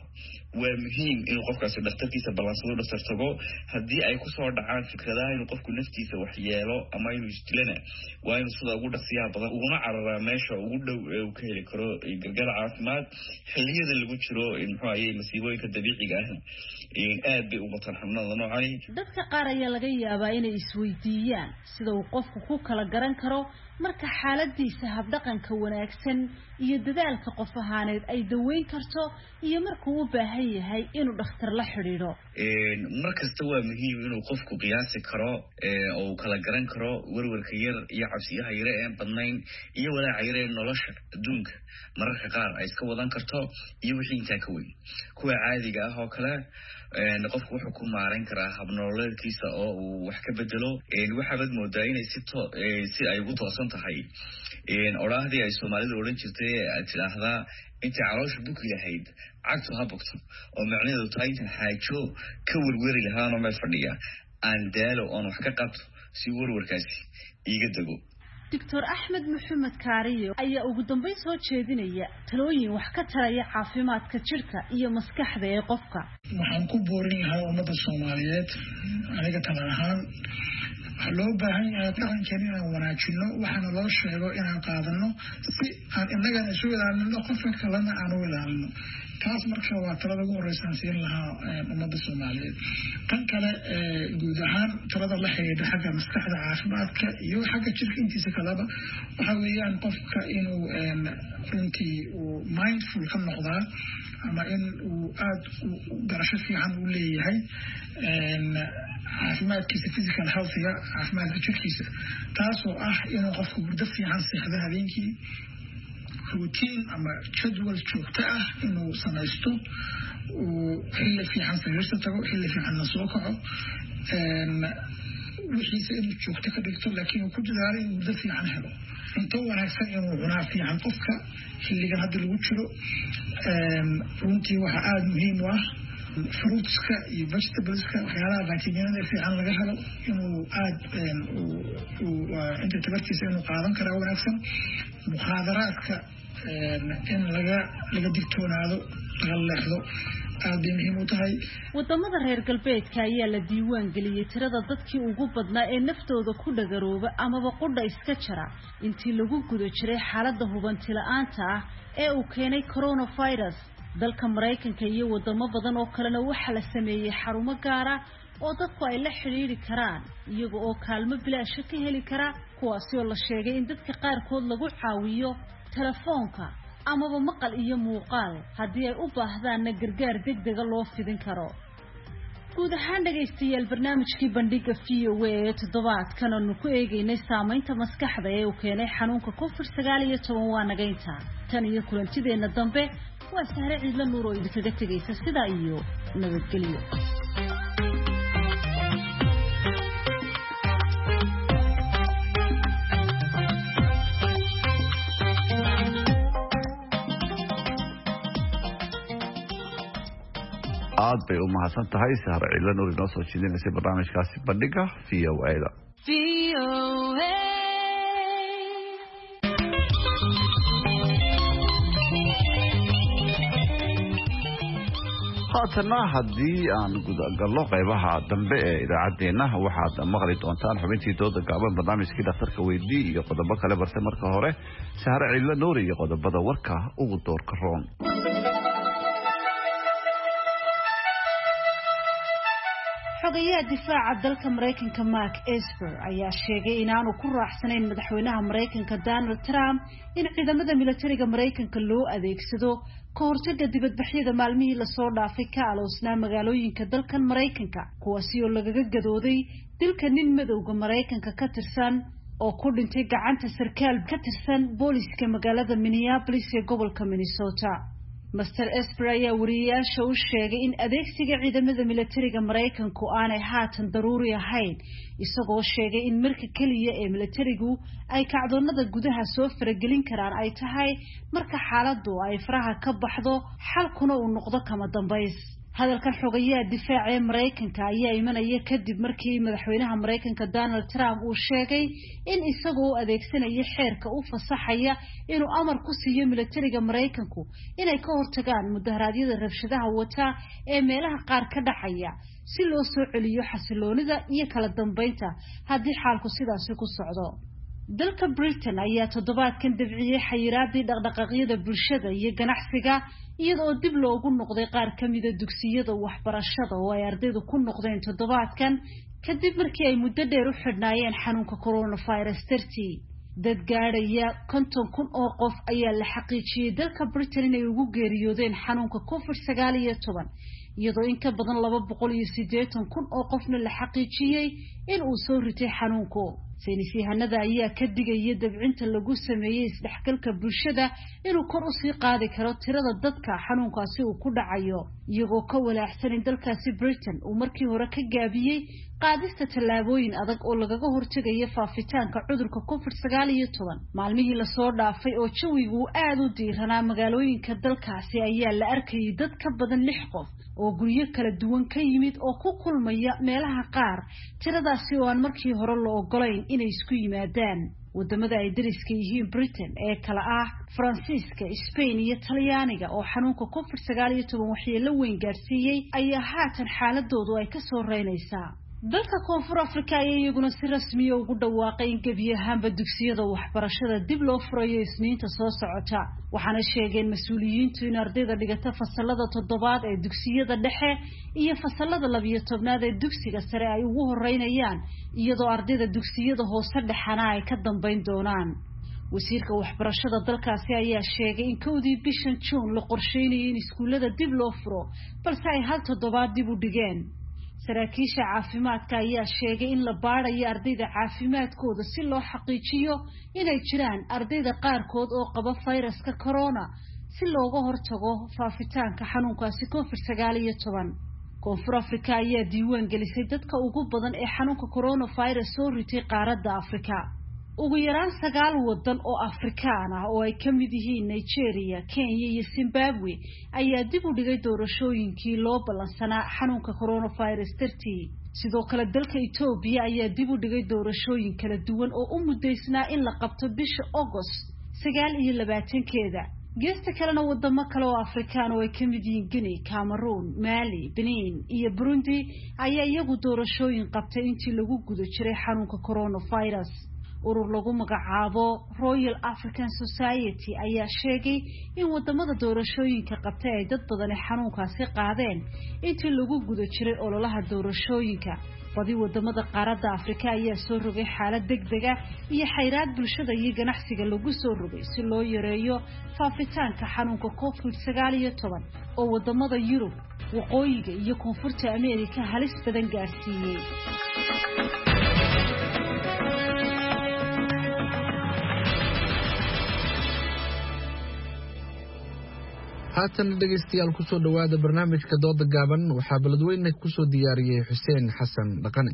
waa muhiim inuu qofkaasi dhakhtarkiisa ballansado dhakhtar tago haddii ay kusoo dhacaan fikradaha inuu qofku naftiisa wax yeelo ama inuu isdilana waa inuu sida ugu dhaqsiyaha badan uguna cararaa meesha ugu dhow ee uu ka heli karo gargaar caafimaad xilliyada lagu jiro muxuu ahaye masiibooyinka dabiiciga ah aad bay u bataan xubnada noocani
dadka qaar ayaa laga yaabaa inay isweydiiyaan sida uu qofku ku kala garan karo marka xaaladiisa habdhaqanka wanaagsan iyo dadaalka qof ahaaneed ay daweyn karto iyo markuu u baahan yahay inuu dhakhtar la xidhiidho
markasta waa muhiim inuu qofku qiyaasi karo oo uu kala garan karo warwarka yar iyo cabsiyaha yare ee badnayn iyo walaaca yare ee nolosha adduunka mararka qaar ay iska wadan karto iyo wixii intaa ka weyn kuwa caadiga ah oo kale qofku wuxuu ku maareyn karaa habnololeedkiisa oo uu wax ka bedelo waxaabad moodaa inay si si ay ugu toosan tahay odhaahdii ay soomaalidu odhan jirtay aad tidhaahdaa intay caloosha buki lahayd cagtu ha bogto oo macnaheedu tahay intan xaajo ka werweri lahaanoo meel fadhiya aan daalo oon wax ka qabto si warwarkaasi iiga dego
doctor Axmed Maxamed Kaariyo ayaa ugu dambeyn soo jeedinaya talooyin wax ka taraya caafimaadka jirka iyo maskaxda ee qofka
waxaan ku boorin lahaa ummadda Soomaaliyeed aniga tala ahaan waxa loo baahan yahay dhaqankeena inaan wanaajino waxaana loo sheego inaan qaadano si aan innaga isu ilaalino qofka kalena aan u ilaalino taas marka waa talada ugu horeysan siin lahaa ummadda Soomaaliyeed tan kale guud ahaan talada la xiriirta xagga maskaxda caafimaadka iyo xagga jirka intiisa kalaba waxa weeyaan qofka inuu runtii uu mindful ka noqdaa ama in uu aad u garasho fiican u leeyahay caafimaadkiisa physical healthiga caafimaadka jirkiisa taasoo ah inuu qofku hurdo fiican seexdo habeenkii routine ama jadwal joogto ah inuu samaysto uu xilli fiican sariirta tago xilli fiicanna soo kaco wixiisa inuu joogto ka dhigto laakiin uu ku dadaalo inuu hurdo fiican helo cunto wanaagsan inuu cunaa fiican qofka xilligan hadda lagu jiro runtii waxaa aada muhiim u ah fruitska iyo vegetables-ka waxyaalaha vitaminada fiican laga helo inuu aada inta tabartiisa inuu qaadan karaa wanaagsan mukhaadaraadka in laga laga digtoonaado laga leexdo aad bay muhiim u tahay
wadamada reer galbeedka ayaa la diiwaan geliyay tirada dadkii ugu badnaa ee naftooda ku dhagarooba amaba qudha iska jara intii lagu guda jiray xaaladda hubanti la'aanta ah ee uu keenay coronavirus dalka Mareykanka iyo wadamo badan oo kalena waxa la sameeyay xarumo gaar ah oo dadku ay la xiriiri karaan iyaga oo kaalmo bilaash ka heli kara kuwaasi oo la sheegay in dadka qaar kood lagu caawiyo telefoonka amaba maqal iyo muuqaal haddii ay u baahdaan gargaar degdeg ah loo fidin karo guud ahaan dhageystayaal barnaamijkii bandhiga V O A ee toddobaadkan aanu ku eegaynay saamaynta maskaxda ee uu keenay xanuunka covid sagaal iyo toban waa nagaynta tan iyo kulantideena dambe waa Sahre Ciidla Nuur oo idinkaga tagaysa sidaa iyo nabadgelyo
aad bay u mahadsan tahay Sahre Ciidla Nuur inoo soo jeedinaysay barnaamijkaasi bandhiga V O A-da haatana haddii aan gudagalno qaybaha dambe ee idaacadeena waxaad maqli doontaan xubintii dooda gaaban barnaamijkii dhakhtarka weydii iyo qodobo kale balse marka hore Sahre Ciidla Nuur iyo qodobada warka ugu doorka roon
xogayaha difaaca dalka Mareykanka Mark Esper ayaa sheegay inaanu ku raaxsanayn madaxweynaha Mareykanka Donald Trump in ciidamada militariga Mareykanka loo adeegsado ka hortagga dibadbaxyada maalmihii la soo dhaafay ka aloosnaa magaalooyinka dalkan Mareykanka kuwaasi oo lagaga gadooday dilka nin madowga Mareykanka ka tirsan oo ku dhintay gacanta sarkaal ka tirsan booliska magaalada Minneapolis ee gobolka Minnesota Mister Esper ayaa wariyaasha u sheegay in adeegsiga ciidamada militariga Mareykanku aanay haatan daruuri ahayn isagoo sheegay in marka kaliya ee militarigu ay kacdoonada gudaha soo faragelin karaan ay tahay marka xaaladdu ay faraha ka baxdo xalkuna uu noqdo kama dambays hadalkan xogayaa difaaca ee Mareykanka ayaa imanaya kadib markii madaxweynaha Mareykanka Donald Trump uu sheegay in isagoo adeegsanaya xeerka u fasaxaya inuu amar ku siiyo militariga Mareykanku inay ka hortagaan mudaharaadyada rabshadaha wata ee meelaha qaar ka dhacaya si loo soo celiyo xasiloonida iyo kala dambeynta haddii xaalku sidaas ku socdo. dalka Britain ayaa toddobaadkan dabciyay xayiraadii dhaqdhaqaaqyada bulshada iyo ganacsiga iyadoo dib loogu noqday qaar ka mid ah dugsiyada waxbarashada oo ay ardaydu ku noqdeen toddobaadkan kadib markii ay muddo dheer u xidhnaayeen xanuunka coronavirus dartii. dad gaadhaya konton kun oo qof ayaa la xaqiijiyay dalka Britain inay ugu geeriyoodeen xanuunka covid sagaal iyo toban iyadoo in ka badan laba boqol iyo siddeetan kun oo qofna la xaqiijiyay in uu soo ritay xanuunku. saynis yahanada ayaa ka digaya dabcinta lagu sameeyay isdhexgalka bulshada inuu kor u sii qaadi karo tirada dadka xanuunkaasi uu ku dhacayo iyagoo ka walaacsan in dalkaasi Britain uu markii hore ka gaabiyay qaadista tallaabooyin adag oo lagaga hortagayo faafitaanka cudurka covid sagaal iyo toban. maalmihii la soo dhaafay oo jawigu aad u diiranaa magaalooyinka dalkaasi ayaa la arkayay dad ka badan lix qof oo guryo kala duwan ka yimid oo ku kulmaya meelaha qaar tiradaasi oo aan markii hore loo ogolayn inay isku yimaadaan. wadamada ay dariska yihiin Britain ee kala ah Faransiiska, Spain iyo Talyaaniga oo xanuunka covid sagaal iyo toban waxyeello weyn gaarsiiyay ayaa haatan xaaladoodu ay ka soo reynaysaa. dalka Koonfur Afrika ayaa iyaguna si rasmi ah ugu dhawaaqay in gebi ahaanba dugsiyada waxbarashada dib loo furayo Isniinta soo socota waxaana sheegeen mas'uuliyiintu in ardayda dhigata fasalada toddobaad ee dugsiyada dhexe iyo fasalada laba iyo tobnaad ee dugsiga sare ay ugu horeynayaan iyadoo ardayda dugsiyada hoose dhexana ay ka dambeyn doonaan. wasiirka waxbarashada dalkaasi ayaa sheegay in kowdii bishan June la qorsheynayo in iskuulada dib loo furo balse ay hal toddobaad dib u dhigeen. saraakiisha caafimaadka ayaa sheegay in la baarayo ardayda caafimaadkooda si loo xaqiijiyo inay jiraan ardayda qaarkood oo qaba fayraska corona si looga hortago faafitaanka xanuunkaasi covid sagaal iyo toban. Koonfur Afrika ayaa diiwaan gelisay dadka ugu badan ee xanuunka coronavirus soo ritay qaaradda Afrika. ugu yaraan sagaal wadan oo Afrikaan ah oo ay ka mid yihiin Nigeria, Kenya iyo Zimbabwe ayaa dib u dhigay doorashooyinkii loo ballansanaa xanuunka coronavirus dartii. sidoo kale dalka Ethiopia ayaa dib u dhigay doorashooyin kala duwan oo u mudaysnaa in la qabto bisha August sagaal iyo labaatankeeda. geesta kalena wadamo kale oo Afrikaan oo ay ka mid yihiin Guinea, Cameroon, Mali, Benin iyo Burundi ayaa iyagu doorashooyin qabtay intii lagu guda jiray xanuunka coronavirus. urur lagu magacaabo Royal African Society ayaa sheegay in wadamada doorashooyinka qabtay ay dad badan xanuunkaasi qaadeen intii lagu guda jiray ololaha doorashooyinka. badi wadamada qaaradda Afrika ayaa soo rogay xaalad degdeg ah iyo xayiraad bulshada iyo ganacsiga lagu soo rogay si loo yareeyo faafitaanka xanuunka covid sagaal iyo toban oo wadamada Yurub, waqooyiga iyo koonfurta Ameerika halis badan gaarsiiyay.
haatan dhegeystayaal ku soo dhawaada barnaamijka dooda gaaban waxaa baladweyne ku soo diyaariyay Xuseen Xasan Dhaqane.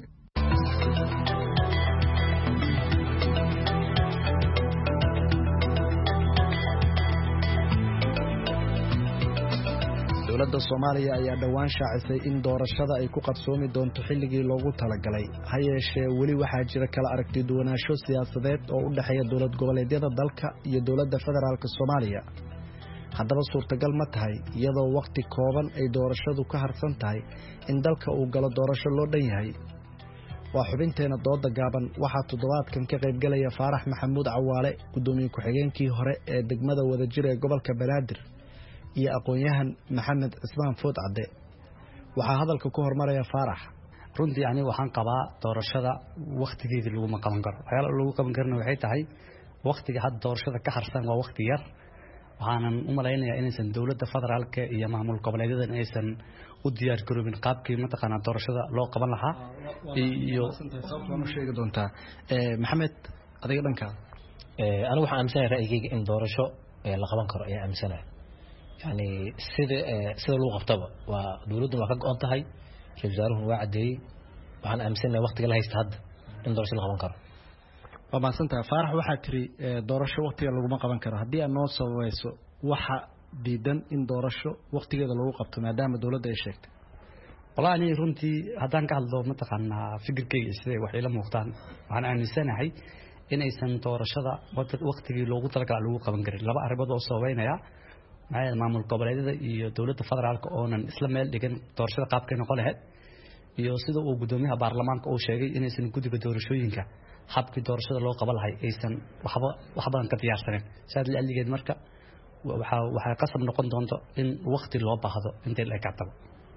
dowladda Soomaaliya ayaa dhawaan shaacisay in doorashada ay ku qabsoomi doonto xilligii loogu talagalay ha yeeshee weli waxaa jira kala aragti duwanaansho siyaasadeed oo u dhaxeeya dowlad goboleedyada dalka iyo dowladda federaalka Soomaaliya. haddaba suurtagal ma tahay iyadoo waqti kooban ay doorashadu ka harsan tahay in dalka uu galo doorasho loo dhan yahay? waa xubinteena dooda gaaban waxaa toddobaadkan ka qayb galaya Faarax Maxamuud Cawaale, gudoomiye ku-xigeenkii hore ee degmada Wadajir ee gobolka Banaadir, iyo aqoon-yahan Maxamed Cismaan Food Cadde. waxaa hadalka ku hormaraya Faarax.
runtii aniga waxaan qabaa doorashada waqtigeedii lagu ma qaban karo. waxyaalo lagu qaban karna waxay tahay waqtiga hadda doorashada ka harsan waa waqti yar. waxaanan u malaynayaa inaysan dowladda federaalka iyo maamul goboleedyada aysan u diyaar garoobin qaabkii mataqaanaa doorashada loo qaban lahaa iyo
sababta sheegi doontaa ee Maxamed adiga dhanka
ee anigu waxaan aaminsanahay ra'yigayga in doorasho la qaban karo ayaa aaminsanahay. yani sida sida loo qabtaba waa dowladdu waa ka go'an tahay, ra'iisul wasaaruhu waa cadeeyay. waxaan aaminsanahay waqtiga la haysto hadda in doorasho la qaban karo.
waa maasanta Faarax waxaa tiri doorasho waqtiga lagu ma qaban karo. haddii aad noo sabayso waxa diidan in doorasho waqtigeeda lagu qabto maadaama dowladda ay sheegtay
walahi runtii haddaan ka hadlo mataqaanaa fikirkayga sidee wax ila muuqdaan waxaan aaminsanahay in aysan doorashada waqtigii loogu talagalay lagu qaban karin laba arrimood oo sababeynaya maxay maamul goboleedyada iyo dowladda federaalka oonan isla meel dhigan doorashada qaabkay noqon lahayd iyo sida uu gudoomiyaha baarlamaanka uu sheegay inaysan guddiga doorashooyinka habkii doorashada loo qaban lahay aysan waxba wax badan ka diyaarsaneyn saad la aligeed marka waxa waxa qasab noqon doonto in waqti loo baahdo intii la kactaba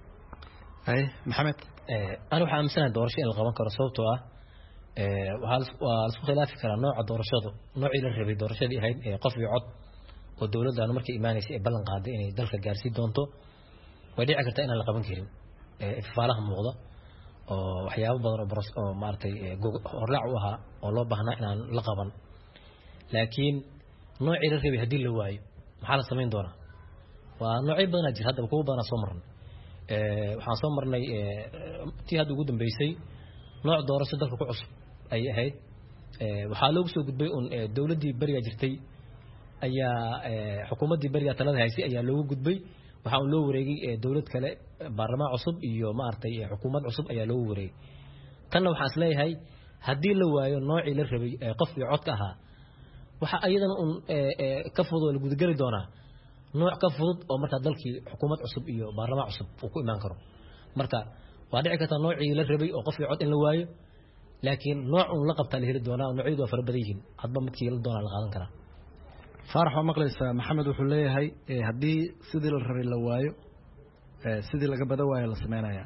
ay maxamed
ee ana waxa aaminsanahay doorasho in la qaban karo sababtoo ah ee waxa waa isku khilaafi kara nooca doorashadu noocii la rabay doorashadii ahayd ee qof iyo cod oo dawladda markay iimaanaysa ee ballan qaaday inay dalka gaarsiin doonto way dhici kartaa in la qaban karin ee ifaalaha muuqda oo waxyaabo badan oo baras oo maartay horlaac u ahaa oo loo baahnaa inaan la qaban laakiin noocii la rabay hadii la waayo maxaa la sameyn doonaa waa noocyo badan jir hadda kuwa badan soo marnay ee waxaan soo marnay tii hadda ugu dambeysay nooc doorasho dalka ku cusub ay ahayd ee waxaa loogu soo gudbay un dawladdii bariga jirtay ayaa xukuumaddii bariga talada haysay ayaa loogu gudbay waxaa loo wareegay dawlad kale baarlamaan cusub iyo maartay xukuumad cusub ayaa loogu wareegay tanna waxaan isleeyahay haddii la waayo noocii la rabay qof iyo codka ahaa waxa ayadana un ka fudud la gudgali doonaa nooc ka fudud oo marka dalkii xukuumad cusub iyo baarlamaan cusub uu ku imaan karo marka waa dhici karta noocii la rabay oo qof iyo cod in la waayo laakiin nooc un la qabtaa la heli doonaa noocyadu waa fara badan yihiin hadba midkii la doonaa la qaadan karaa
faarax waa maqlaysaa maxamed wuxuu leeyahay haddii sidii la rabay la waayo sidii laga bada waayo la sameynaya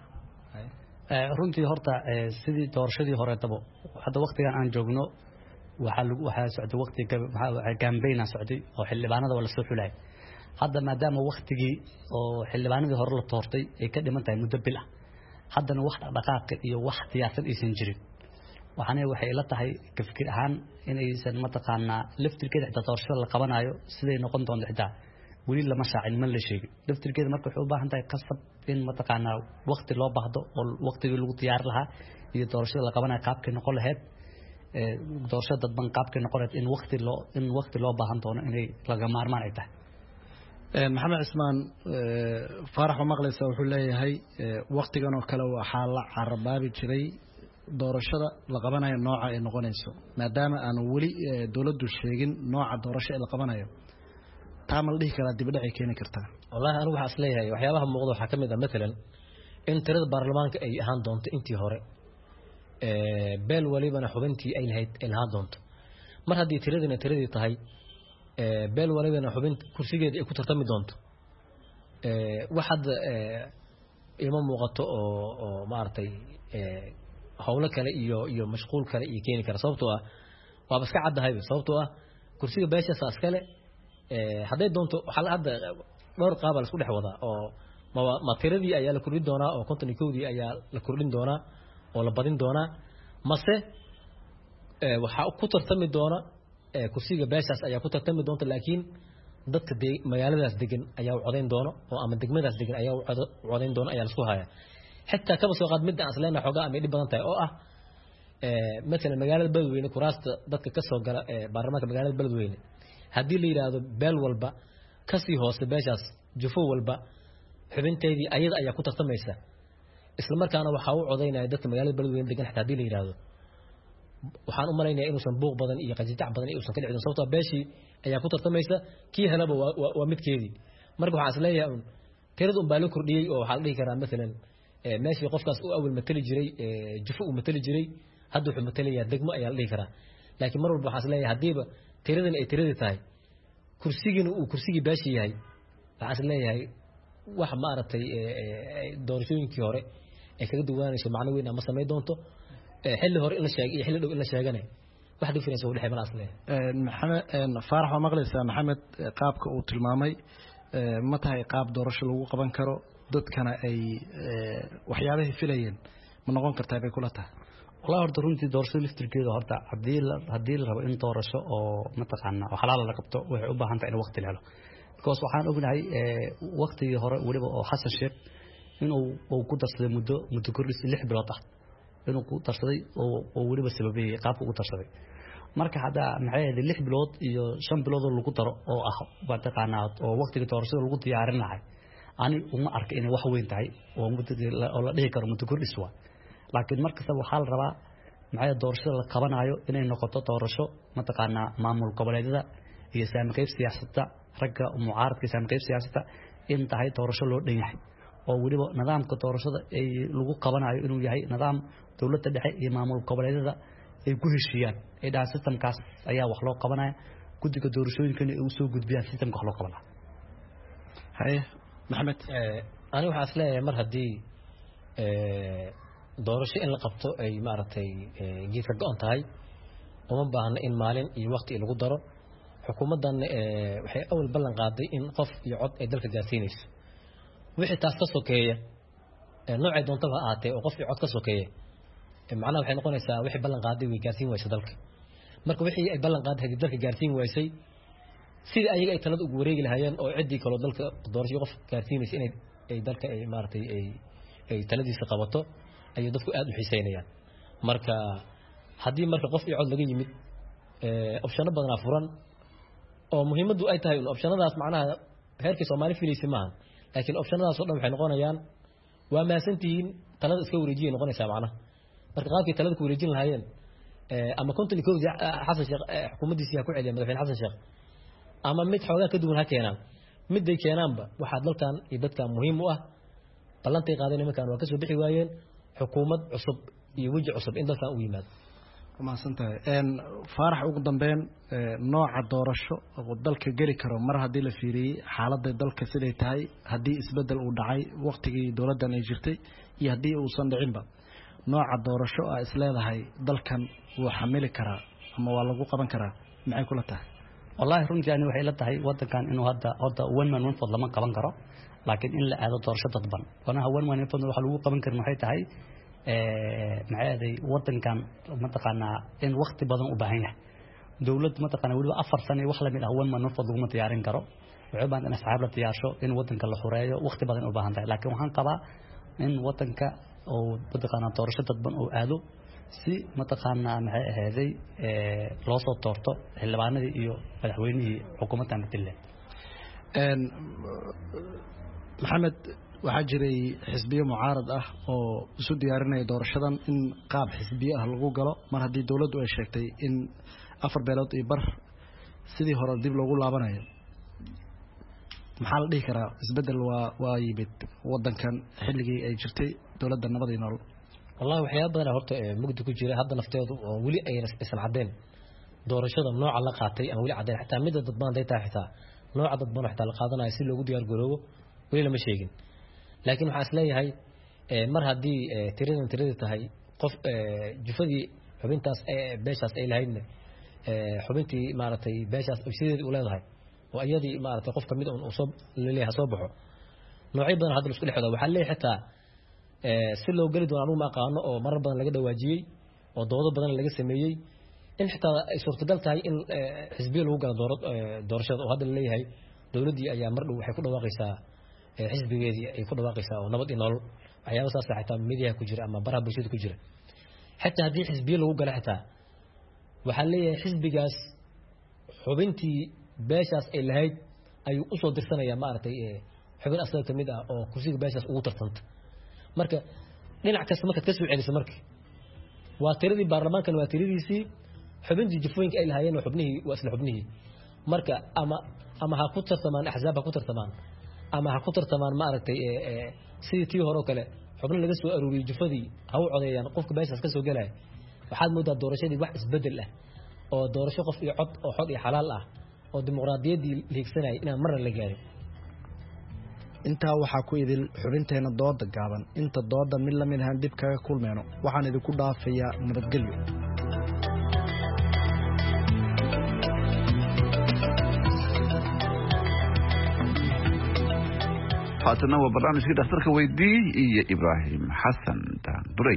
runtii horta sidii doorashadii horeetaba hadda waqtigan aan joogno waxaa lagu waxaa socday waqtiga waxaa campaign socday oo xildhibaanada wala soo xulay hadda maadaama waqtigii oo xildhibaanadii hore la toortay ay ka dhiman tahay muddo bil ah haddana wax dhaqaaq iyo wax diyaarsan aysan jirin waxaana waxay la tahay ka fikir ahaan in aysan mataqaanaa laftirkeeda xitaa doorashada la qabanayo siday noqon doonto xitaa weli lama shaacin ma la sheegin laftirkeeda marka waxay u baahan tahay qasab in mataqaanaa waqti loo baahdo oo waqtigii lagu diyaar lahaa iyo doorashada la qabanayo qaabkay noqon lahayd doorashada dadban qaabkay noqon lahayd in waqti loo in waqti loo baahan doono inay laga maarmaan ay tahay
maxamed cismaan faarax oo maqlaysa wuxuu leeyahay waqtigan oo kale waxaa la carabaabi jiray doorashada la qabanayo nooca ay noqonayso maadaama aan weli dawladdu sheegin nooca doorasho ee la qabanayo taa ma la dhihi karaa dib u dhac ay keeni kartaa
wallahi anigu waxaan isleeyahay waxyaabaha muuqda waxaa ka mid ah matalan in tirada baarlamaanka ay ahaan doonto intii hore ee beel walibana xubintii ay lahayd ay lahaan doonto mar haddii tiradina tiradii tahay ee beel walibana xubin kursigeeda ay ku tartami doonto ee wax hadda ima muuqato oo oo maartay ee hawlo kale iyo iyo mashquul kale iyo keeni kara sababtoo ah waa iska caddahay sababtoo ah kursiga beesha saas kale ee haday doonto waxa hadda dhowr qaab la isku dhex wada oo ma tiradii ayaa la kordhin doonaa oo konton iyo kow dii ayaa la kordhin doonaa oo la badin doonaa mase ee waxa ku tartami doona ee kursiga beeshaas ayaa ku tartami doonta laakiin dadka magaaladaas degan ayaa u codeyn doona oo ama degmadaas degan ayaa u codeyn doona ayaa la isku haya حتى كبس وقاد مدة أصلنا حقا أمي دبنا تاي أو أه مثلا مجال البلدوين كراست ضد كسر جل برمك مجال البلدوين هدي اللي هذا بال والبا كسي هوس باجاس جفو والبا حبين تيدي أيضا أي كتر تميسة إسلام كان وحاو عضينا ضد مجال البلدوين دقن حتى هدي اللي هذا وحان أمرنا إنه سنبوق بدن إيه قد تعب بدن إيه وسن كده عند صوته باشي أي كتر تميسة كي هلا ومت كيدي مرجو عسلية تردون بالو كردي أو حالي كرام مثلا ماشي قفكاس او اول متل جري جفو متل جري هادو خ متليا دغمو ayaa la dhigi karaa laakiin mar walba waxa leeyahay hadiiba tiradan ay tirada tahay kursigiina uu kursigi baashi yahay waxa leeyahay wax ma aratay doorashooyinkii hore ee kaga duwanayso macno weyn ama sameey doonto xilli hore in la sheegay iyo xilli dhow in la sheeganay wax difference u dhaxay malaas leeyahay
maxamed faarax waa maqlaysaa maxamed qaabka uu tilmaamay ma tahay qaab doorasho lagu qaban karo dadkana ay waxyaabaha filayeen ma noqon kartaa bay kula tahay
والله horta runtii doorashada liftirkeeda horta hadii hadii la rabo in doorasho oo mataqaana oo xalaal la qabto waxay u baahan tahay in waqti la helo because waxaan ognahay waqtigii hore waliba oo Xasan Sheekh inuu uu ku darsaday muddo muddo kordhis lix bilood ah inuu ku darsaday oo waliba sababay qaabka uu darsaday marka hadda maxay ahayd lix bilood iyo shan bilood oo lagu daro oo ah bataqaanaa oo waqtiga doorashada lagu diyaarin lahay ani uma arka in wax weyn tahay oo oo la dhihi karo muddo kordhis waa laakiin markasta waxa la rabaa maxay doorashada la qabanayo inay noqoto doorasho mataqaanaa maamul goboleedyada iyo saamqeyb siyaasadda ragga mucaaradka saamqeyb siyaasadda in tahay doorasho loo dhan yahay oo waliba nidaamka doorashada ay lagu qabanayo inuu yahay nidaam dawladda dhexe iyo maamul goboleedyada ay ku heshiiyaan ee dhaa systemkaas ayaa wax loo qabanaya guddiga doorashooyinkan ay u soo gudbiyaan systemka wax loo qabanaya
haye maxamed
ani waxaan isleeyahay mar haddii doorasho in la qabto ay maaragtay geedka go-an tahay uma baahna in maalin iyo waqti lagu daro xukuumaddan waxay awal ballan qaaday in qof iyo cod ay dalka gaarsiinayso wixii taas ka sokeeya noocay doontaba ahaatee oo qof iyo cod ka sokeeya macnaha waxay noqonaysaa wixii ballan qaaday way gaarsiin waysa dalka marka wixii ay ballan qaaday hadii dalka gaarsiin waysay sidii ayaga ay talada ugu wareegi lahaayeen oo ciddii kaloo dalka doorasho qof gaarsiinaysa inay ay dalka ay maaragtay ay ay taladiisa qabato ayay dadku aad u xiiseynayaan marka haddii marka qof iyo cod laga yimid opshano badanaa furan oo muhiimaddu ay tahay opshanadaas macnaha heerkii Soomaali filaysi maaha laakiin opshanadaas oo dhan waxay noqonayaan waa maasantihiin talada iska wareejiyay noqonaysaa macnaha marka qaabkii talada ku wareejin lahaayeen ama konton iyo kow xasan sheekh xukuumaddiisa ku celiyay madaxweyne xasan sheekh ama mid xoogaa ka duwan ha keenaan miday keenaanba waxaa dalkan iyo dadkan muhiim u ah ballantay qaadeen nimankan waa ka soo bixi waayeen xukuumad cusub iyo waji cusub in dalkan u yimaado
maasantahay een faarax ugu dambeyn nooca doorasho oo dalka geli karo mar haddii la fiiriyay xaaladda dalka siday tahay haddii isbedel uu dhacay waqtigii dowladdan ay jirtay iyo haddii uusan dhicinba nooca doorasho ah isleedahay dalkan wuu xamili karaa ama waa lagu qaban karaa maxay kula tahay
wallahi runtii ani waxay la tahay wadankan inuu hadda hadda one man one vote lama qaban karo laakiin in la aado doorasho dadban wanaha one man one vote waxa lagu qaban karin waxay tahay ee maxay wadankan mataqaanaa in waqti badan u baahan yahay dawlad mataqaanaa waliba afar sano wax la mid ah one man one vote lagu tiyaarin karo waxay baan in asxaab la tiyaasho in wadanka la xureeyo waqti badan u baahan tahay laakiin waxaan qabaa in wadanka oo mataqaanaa doorasho dadban oo aado si mataqaanaa maxay ahaaday ee loo soo toorto xildhibaanadii iyo madaxweynihii xukuumadda Puntland
een maxamed waxaa jiray xisbiyo mucaarad ah oo isu diyaarinaya doorashadan in qaab xisbiyo ah lagu galo mar haddii dawladdu ay sheegtay in afar beelood iyo bar sidii hore dib loogu laabanayo maxaa la dhihi karaa isbedel waa waa yimid wadankan xilligii ay jirtay dawladda nabadii nolol
والله waxyaabo badan horta mugdi ku jira hadda nafteedu oo wali ay isla cadeen doorashada nooca la qaatay aan wali cadeen xitaa mid dad badan ay tahay xitaa nooca dad badan xitaa la qaadanayo si loogu diyaar garoobo wali lama sheegin laakiin waxa isleeyahay mar hadii tiradan tirada tahay qof jufadii xubintaas beeshaas ay lahayn xubintii maaragtay beeshaas sideedii u leedahay oo ayadii maaragtay qof kamid oo soo leeyahay soo baxo noocay badan hadda isku dhexdo waxa leeyahay xitaa si loo gali doono aanu ma aqaano oo marar badan laga dhawaajiyay oo doodo badan laga sameeyay in xitaa ay suurtagal tahay in xisbiyo lagu galo doorashada oo hadda leeyahay dawladii ayaa mar dhow waxay ku dhawaaqaysaa xisbigeedii ay ku dhawaaqaysaa oo nabad iyo nolol waxyaabo saas ah xitaa media ku jira ama baraha bulshada ku jira xitaa haddii xisbiyo lagu galo xitaa waxaa leeyahay xisbigaas xubintii beeshaas ay lahayd ayuu u soo dirsanayaa maaragtay xubin asaga kamid ah oo kursiga beeshaas ugu tartanta marka dhinac kasta marka ka soo celiso markii waa tiradii baarlamaankan waa tiradiisii xubintii jifooyinka ay lahaayeen xubnihii waa isla xubnihii marka ama ama ha ku tartamaan axzaab ha ku tartamaan ama ha ku tartamaan maaragtay ee sidii tii hore oo kale xubno laga soo aruuriyay jifadii ha u codeeyaan qofka beeshaas ka soo galay waxaad moodaa doorashadii wax isbedel ah oo doorasho qof iyo cod oo xog iyo xalaal ah oo dimuqraadiyaddii liigsanay inaan marna la gaarin
intaa waxaa ku idil xubinteena dooda gaaban inta dooda mid la mid ahaan dib kaga kulmeyno waxaan idinku dhaafayaa nabadgelyo
haatana waa barnaamijkii dhakhtarka weydii iyo ibraahim xasan daanduray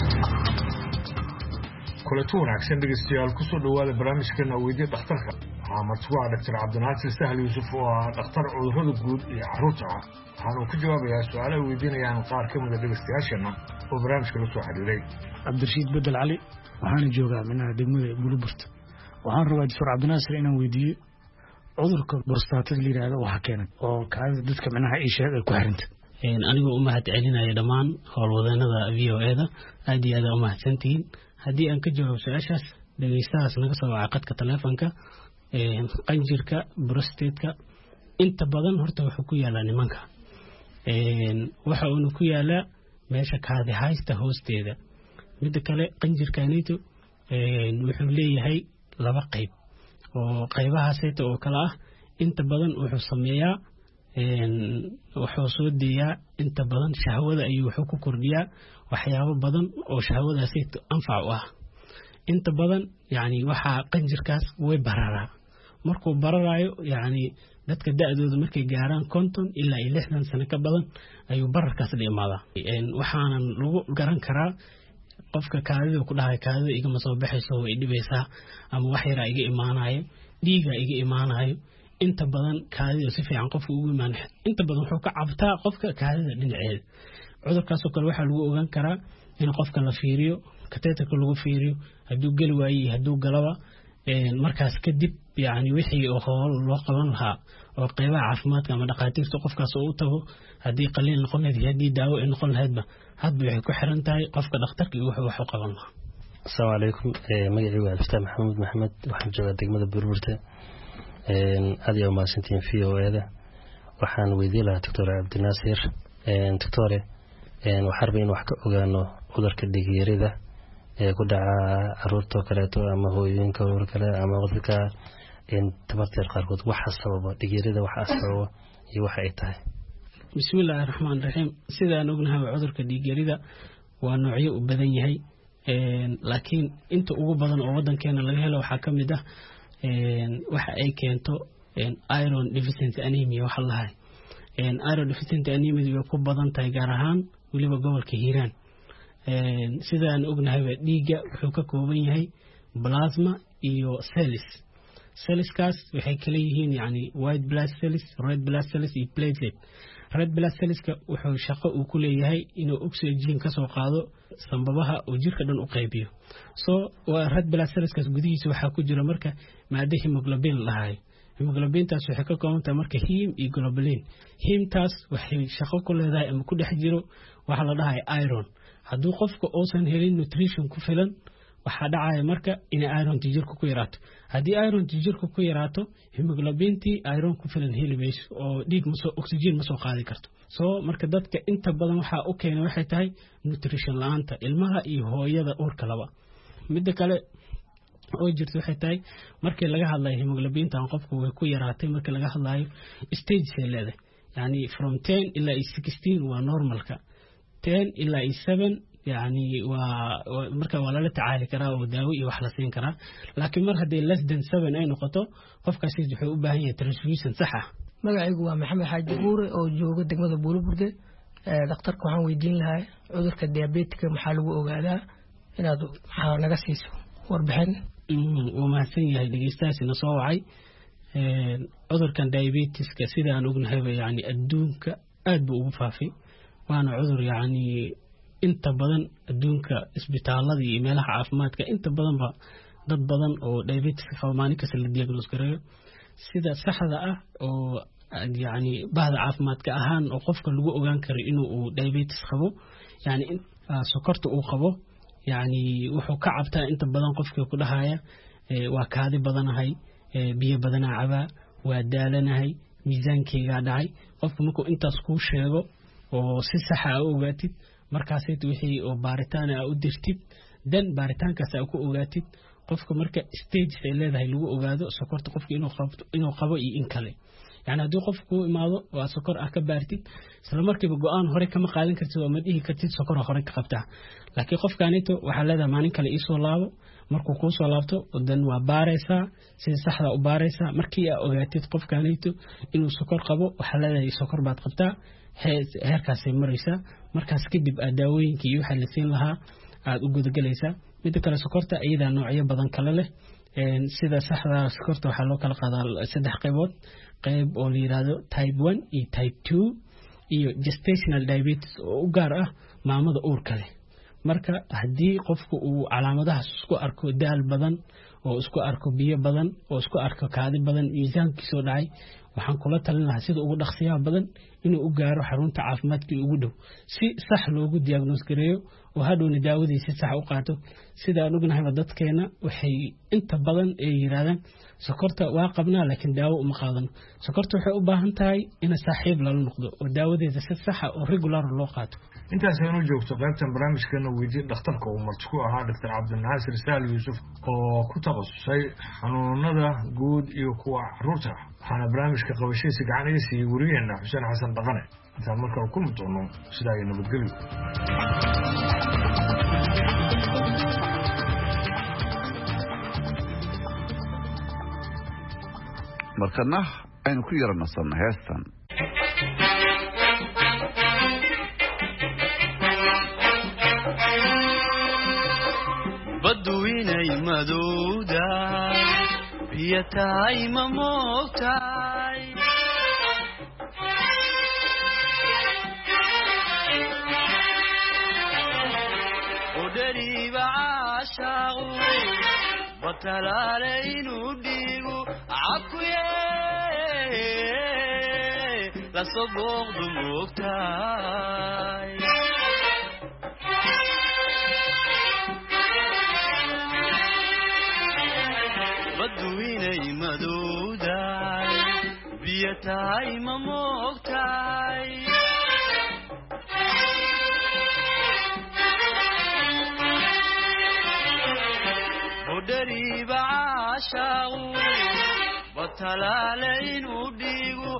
kulanti wanaagsan dhegeystayaal kusoo dhawaada barnaamijkeena weydii dhakhtarka waxaa martigu ah doctor cabdinaasir sahal yuusuf oo ah dhakhtar cudurrada guud iyo carruurta ah waxaanuu ka jawaabayaa su-aalaha weydiinayaan qaar ka mida dhegaystayaasheenna oo barnaamijka la soo xiriiray.
cabdirashiid bedel cali waxaana joogaa minaha degmada buluburta. waxaan rabaa doctor cabdinaasir inaan weydiiyo cudurka borstaatada la yidhaahdo waxa keenay oo kaadida dadka minaha ii sheeg ay ku xiranta.
anigoo u mahad celinaya dhammaan howlwadeennada v o eda aad iyo aad aa u mahadsantihiin. haddii aan ka jawaabo su-aashaas dhegeystahaas naga soo wacay qadka taleefonka, qanjirka brostateka inta badan horta wuxuu ku yaalaa nimanka, waxa uuna ku yaalaa meesha kaadi haysta hoosteeda. midda kale qanjirkanito wuxuu leeyahay laba qayb oo qaybahaaseta oo kale ah. inta badan wuxuu sameeyaa wuxuu soo deeyaa inta badan shahwada ayuu wuxuu ku kordhiyaa waxyaabo badan oo shahwadaaseta anfac u ah. inta badan yani waxaa qanjirkaas way bararaa. markuu bararaayo yani dadka da-dooda markay gaaraan konton ilaa iyo lixdan sano ka badan ayuu bararkaas dhimaadaa. waxaanan lagu garan karaa qofka kaadida ku dhahay kaadida igama soo baxayso way dhibaysaa ama wax yaraa iga imaanayo, dhiiga iga imaanayo. inta badan kaadida si fiican qofka ugu imaan inta badan wuxuu ka cabtaa qofka kaadida dhinaceeda. cudurkaasoo kale waxaa lagu ogaan karaa in qofka la fiiriyo, kateetarka lagu fiiriyo hadduu geli waaye iyo hadduu galaba. markaas kadib yani wixii oo hool loo qaban lahaa oo qaybaha caafimaadka ama dhakhaatiirta qofkaas oo u tago haddii qaliil noqon lahayd haddii daawo ay noqon lahaydba hadba waxay ku xiran tahay qofka dhakhtarka iyo wuxuu wax u qaban lahaa.
asalaamu calaykum. magacii waa abdiftaah maxamuud maxamed, waxaan joogaa degmada burburta. aad iyo umahadsantihiin v o eda. waxaan weydiin lahaa doctor cabdinaasir. doctore waxaan rabay in wax ka ogaano cudurka dhigyarida ee ku dhaca caruurtoo kaleeto ama hooyooyinka hor kale ama dadka tabarteer qaarkood waxa sababa dhigyarida, waxa sababa iyo waxa ay tahay.
bismillaahi raxmaani raxiim. sidaan ognahay cudurka dhigyarida waa noocyo u badan yahay, laakiin inta ugu badan oo wadankeena laga helo waxaa ka mid ah waxa ay keento iron deficiency anemia. waxa lahay iron deficiency anemia way ku badan tahay gaar ahaan weliba gobolka Hiiraan. sidaan ognahay dhiigga wuxuu ka kooban yahay plasma iyo cells. cellskaas waxay kala yihiin yani white blood cells, red blood cells iyo platelet. red blood cellska wuxuu shaqo uu ku leeyahay inuu oxygen ka soo qaado sambabaha oo jirka dhan u qaybiyo. so waa red blood cellskaas gudihiisa waxaa ku jira marka maado hemoglobin lahaay. hemoglobintaas waxay ka kooban tahay marka heme iyo globulin. hemtaas waxay shaqo ku leedahay ama ku dhex jiro waxa la dhahay iron. hadduu qofka uusan helin nutrition ku filan waxaa dhacaya marka in ironti jirka ku yaraato. haddii ironti jirka ku yaraato hemoglobintii iron ku filan heli mayso oo dhiig masoo oxygen ma soo qaadi karto. soo marka dadka inta badan waxaa u keenay waxay tahay nutrition la-aanta ilmaha iyo hooyada uurka laba. midda kale oo jirta waxay tahay markii laga hadlayo hemoglobintan qofku way ku yaraatay. markii laga hadlayo stages ay leedahay yani from ten ilaa sixteen waa normalka, ten ilaa seven yani waa marka waa lala tacaali karaa oo daawo iyo wax la siin karaa. laakiin mar haddii less than seven ay noqoto qofkaasi wuxuu u baahan yahay transfusion sax ah.
magacaygu waa maxamed xaaji buure oo jooga degmada buulaburde. dhakhtarka waxaan weydiin lahaa cudurka diabetika maxaa lagu ogaadaa, inaad maxaa naga siiso warbixin.
wuu mahadsan yahay dhegeystahaasina soo wacay. cudurkan diabetiska sidaan ognahayba yani adduunka aad buu ugu faafay. waana cudur yani inta badan adduunka isbitaalada iyo meelaha caafimaadka inta badanba dad badan oo diabetiska qaba maalin kasta la diagnose gareeyo. sida saxda ah oo yani bahda caafimaadka ahaan oo qofka lagu ogaan karo inuu uu diabetes qabo yani sokorta uu qabo yani wuxuu ka cabtaa inta badan qofkii ku dhahaya waa kaadi badanahay, biyo badanaa cabaa, waa daalanahay, miisaankeygaa dhacay. qofka markuu intaas kuu sheego oo si saxa a u ogaatid markaasayt wixii oo baaritaan a u dirtid dan baaritaankaas a ku ogaatid qofka marka stages ay leedahay lagu ogaado sokorta qofka inuu qabto inuu qabo iyo in kale. yani haddii qofka kuu imaado waa sokor ah ka baartid isla markiiba go-aan hore kama qaadan kartid oo ma dhihi kartid sokora hore ka qabtaa. laakiin qofkaanito waxaa leedahay maalin kale iisoo laabo, markuu kuu soo laabto dan waa baaraysaa sida saxda u baaraysaa. markii aa ogaatid qofkaanito inuu sokor qabo waxaa leedahay sokor baad qabtaa, heerkaasay maraysaa. markaas kadib aad daawooyinka iyo waxaa la siin lahaa aad u gudagelaysaa. midda kale sokorta iyadaa noocyo badan kale leh. sida saxda sokorta waxaa loo kala qaadaa saddex qaybood qayb oo la yiraahdo type one iyo type two iyo gestational diabetes oo u gaar ah maamada uurka leh marka haddii qofku uu calaamadahaas isku arko daal badan oo isku arko biyo badan oo isku arko kaadi badan miisaankiisa oo dhacay waxaan kula talin lahaa sida ugu dhaqsiyaha badan inuu u gaaro xarunta caafimaadka ugu dhow si sax loogu diagnose gareeyo oo hadhowna daawadiisa sax u qaato sida aan ognahay dadkeena waxay inta badan ay yiraahdaan sokorta waa qabnaa laakiin daawo uma qaadano sokorta waxay u baahan tahay in saaxiib la noqdo oo daawadeeda si sax ah oo regular loo qaato
intaas aynu joogto qaybtan barnaamijkeena weydii dhakhtarka uu marti ahaa Doctor Cabdinaasir Sahal Yuusuf oo ku takhasusay xanuunada guud iyo kuwa caruurta waxaana barnaamijka qabashadiisa gacan iga siiyey wariyeena Xuseen Xasan Dhaqane intaan markaa ku mudoono sidaa ay nabadgelyo
markana aynu ku yaranasan heestan
baduinay madowda biyatahay ma moogtahay udhariba caashaqu batalaale inuu dhiigu cakuye lasoo booqdu moogtahay baduinay madowdahay biyatahay ma moogtahay udhariba caashaqu batalaale inuu dhiigu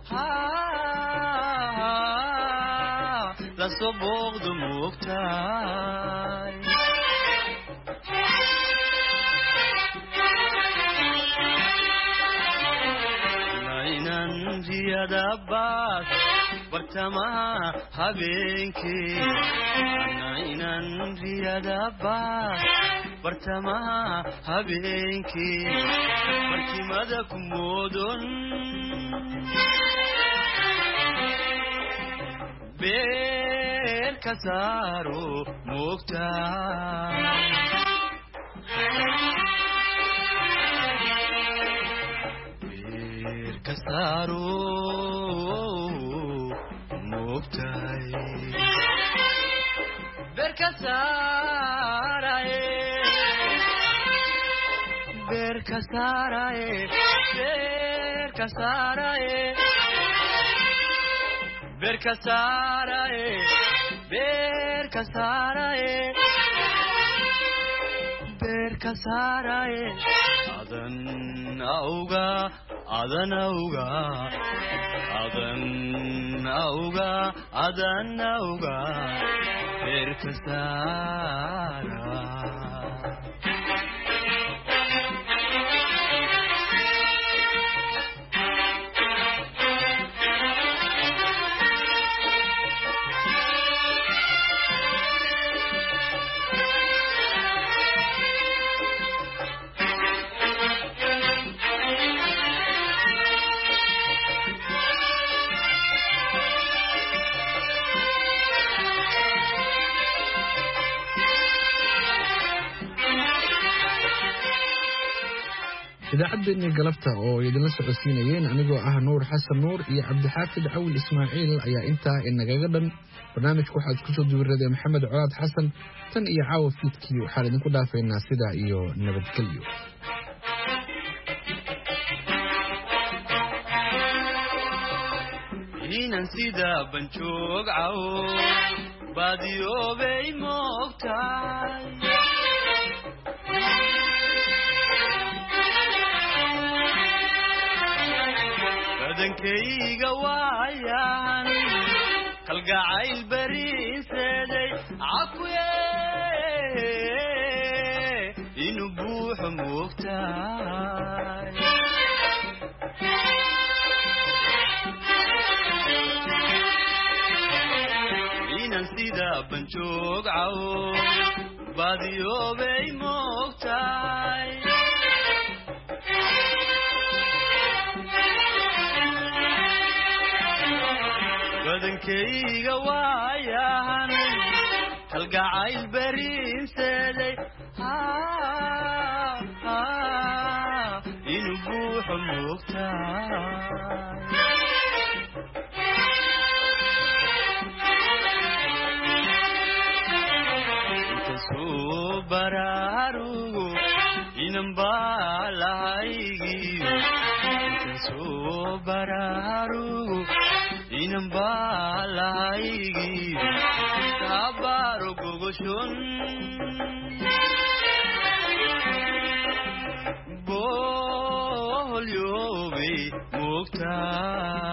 lasoo booqdu moogtahay riyadabaas bartamaha habeenkii anainan riyadabaas bartamaha habeenkii barkimada ku moodon beer ka saaro moogtahay kasaro moogtahay beer ka saaraye beer ka saaraye beer ka saaraye beer ka saaraye beer ka saaraye beer ka saaraye adan auga adan auga adan auga adan auga beer ka saara
idaacaddeennii galabta oo idinla socodsiinayeen anigoo ah nuur xasan nuur iyo cabdixaafid cawil ismaaciil ayaa intaa inagaga dhan barnaamijka waxaad ku soo duwiradeen maxamed colaad xasan tan iyo caawa fiidkii waxaan idinku dhaafaynaa sidaa iyo nabadgelyo
inan sida banjoog caw baadiyoobay moogtahay badankayga waayan kalgacayl bariinseeday cakuye inuu buuxo moogtahay inan sida banjoog caw baadiyoobay moogtahay badankayga waayahan kalgacayl bariinseeday inuu buuxo moogtahay inkasuu baraarugo inan baalahaygiyo inkasuu baraarugo inan baalahaygiyo kabaaro gogoshon boholyoobay moogtahay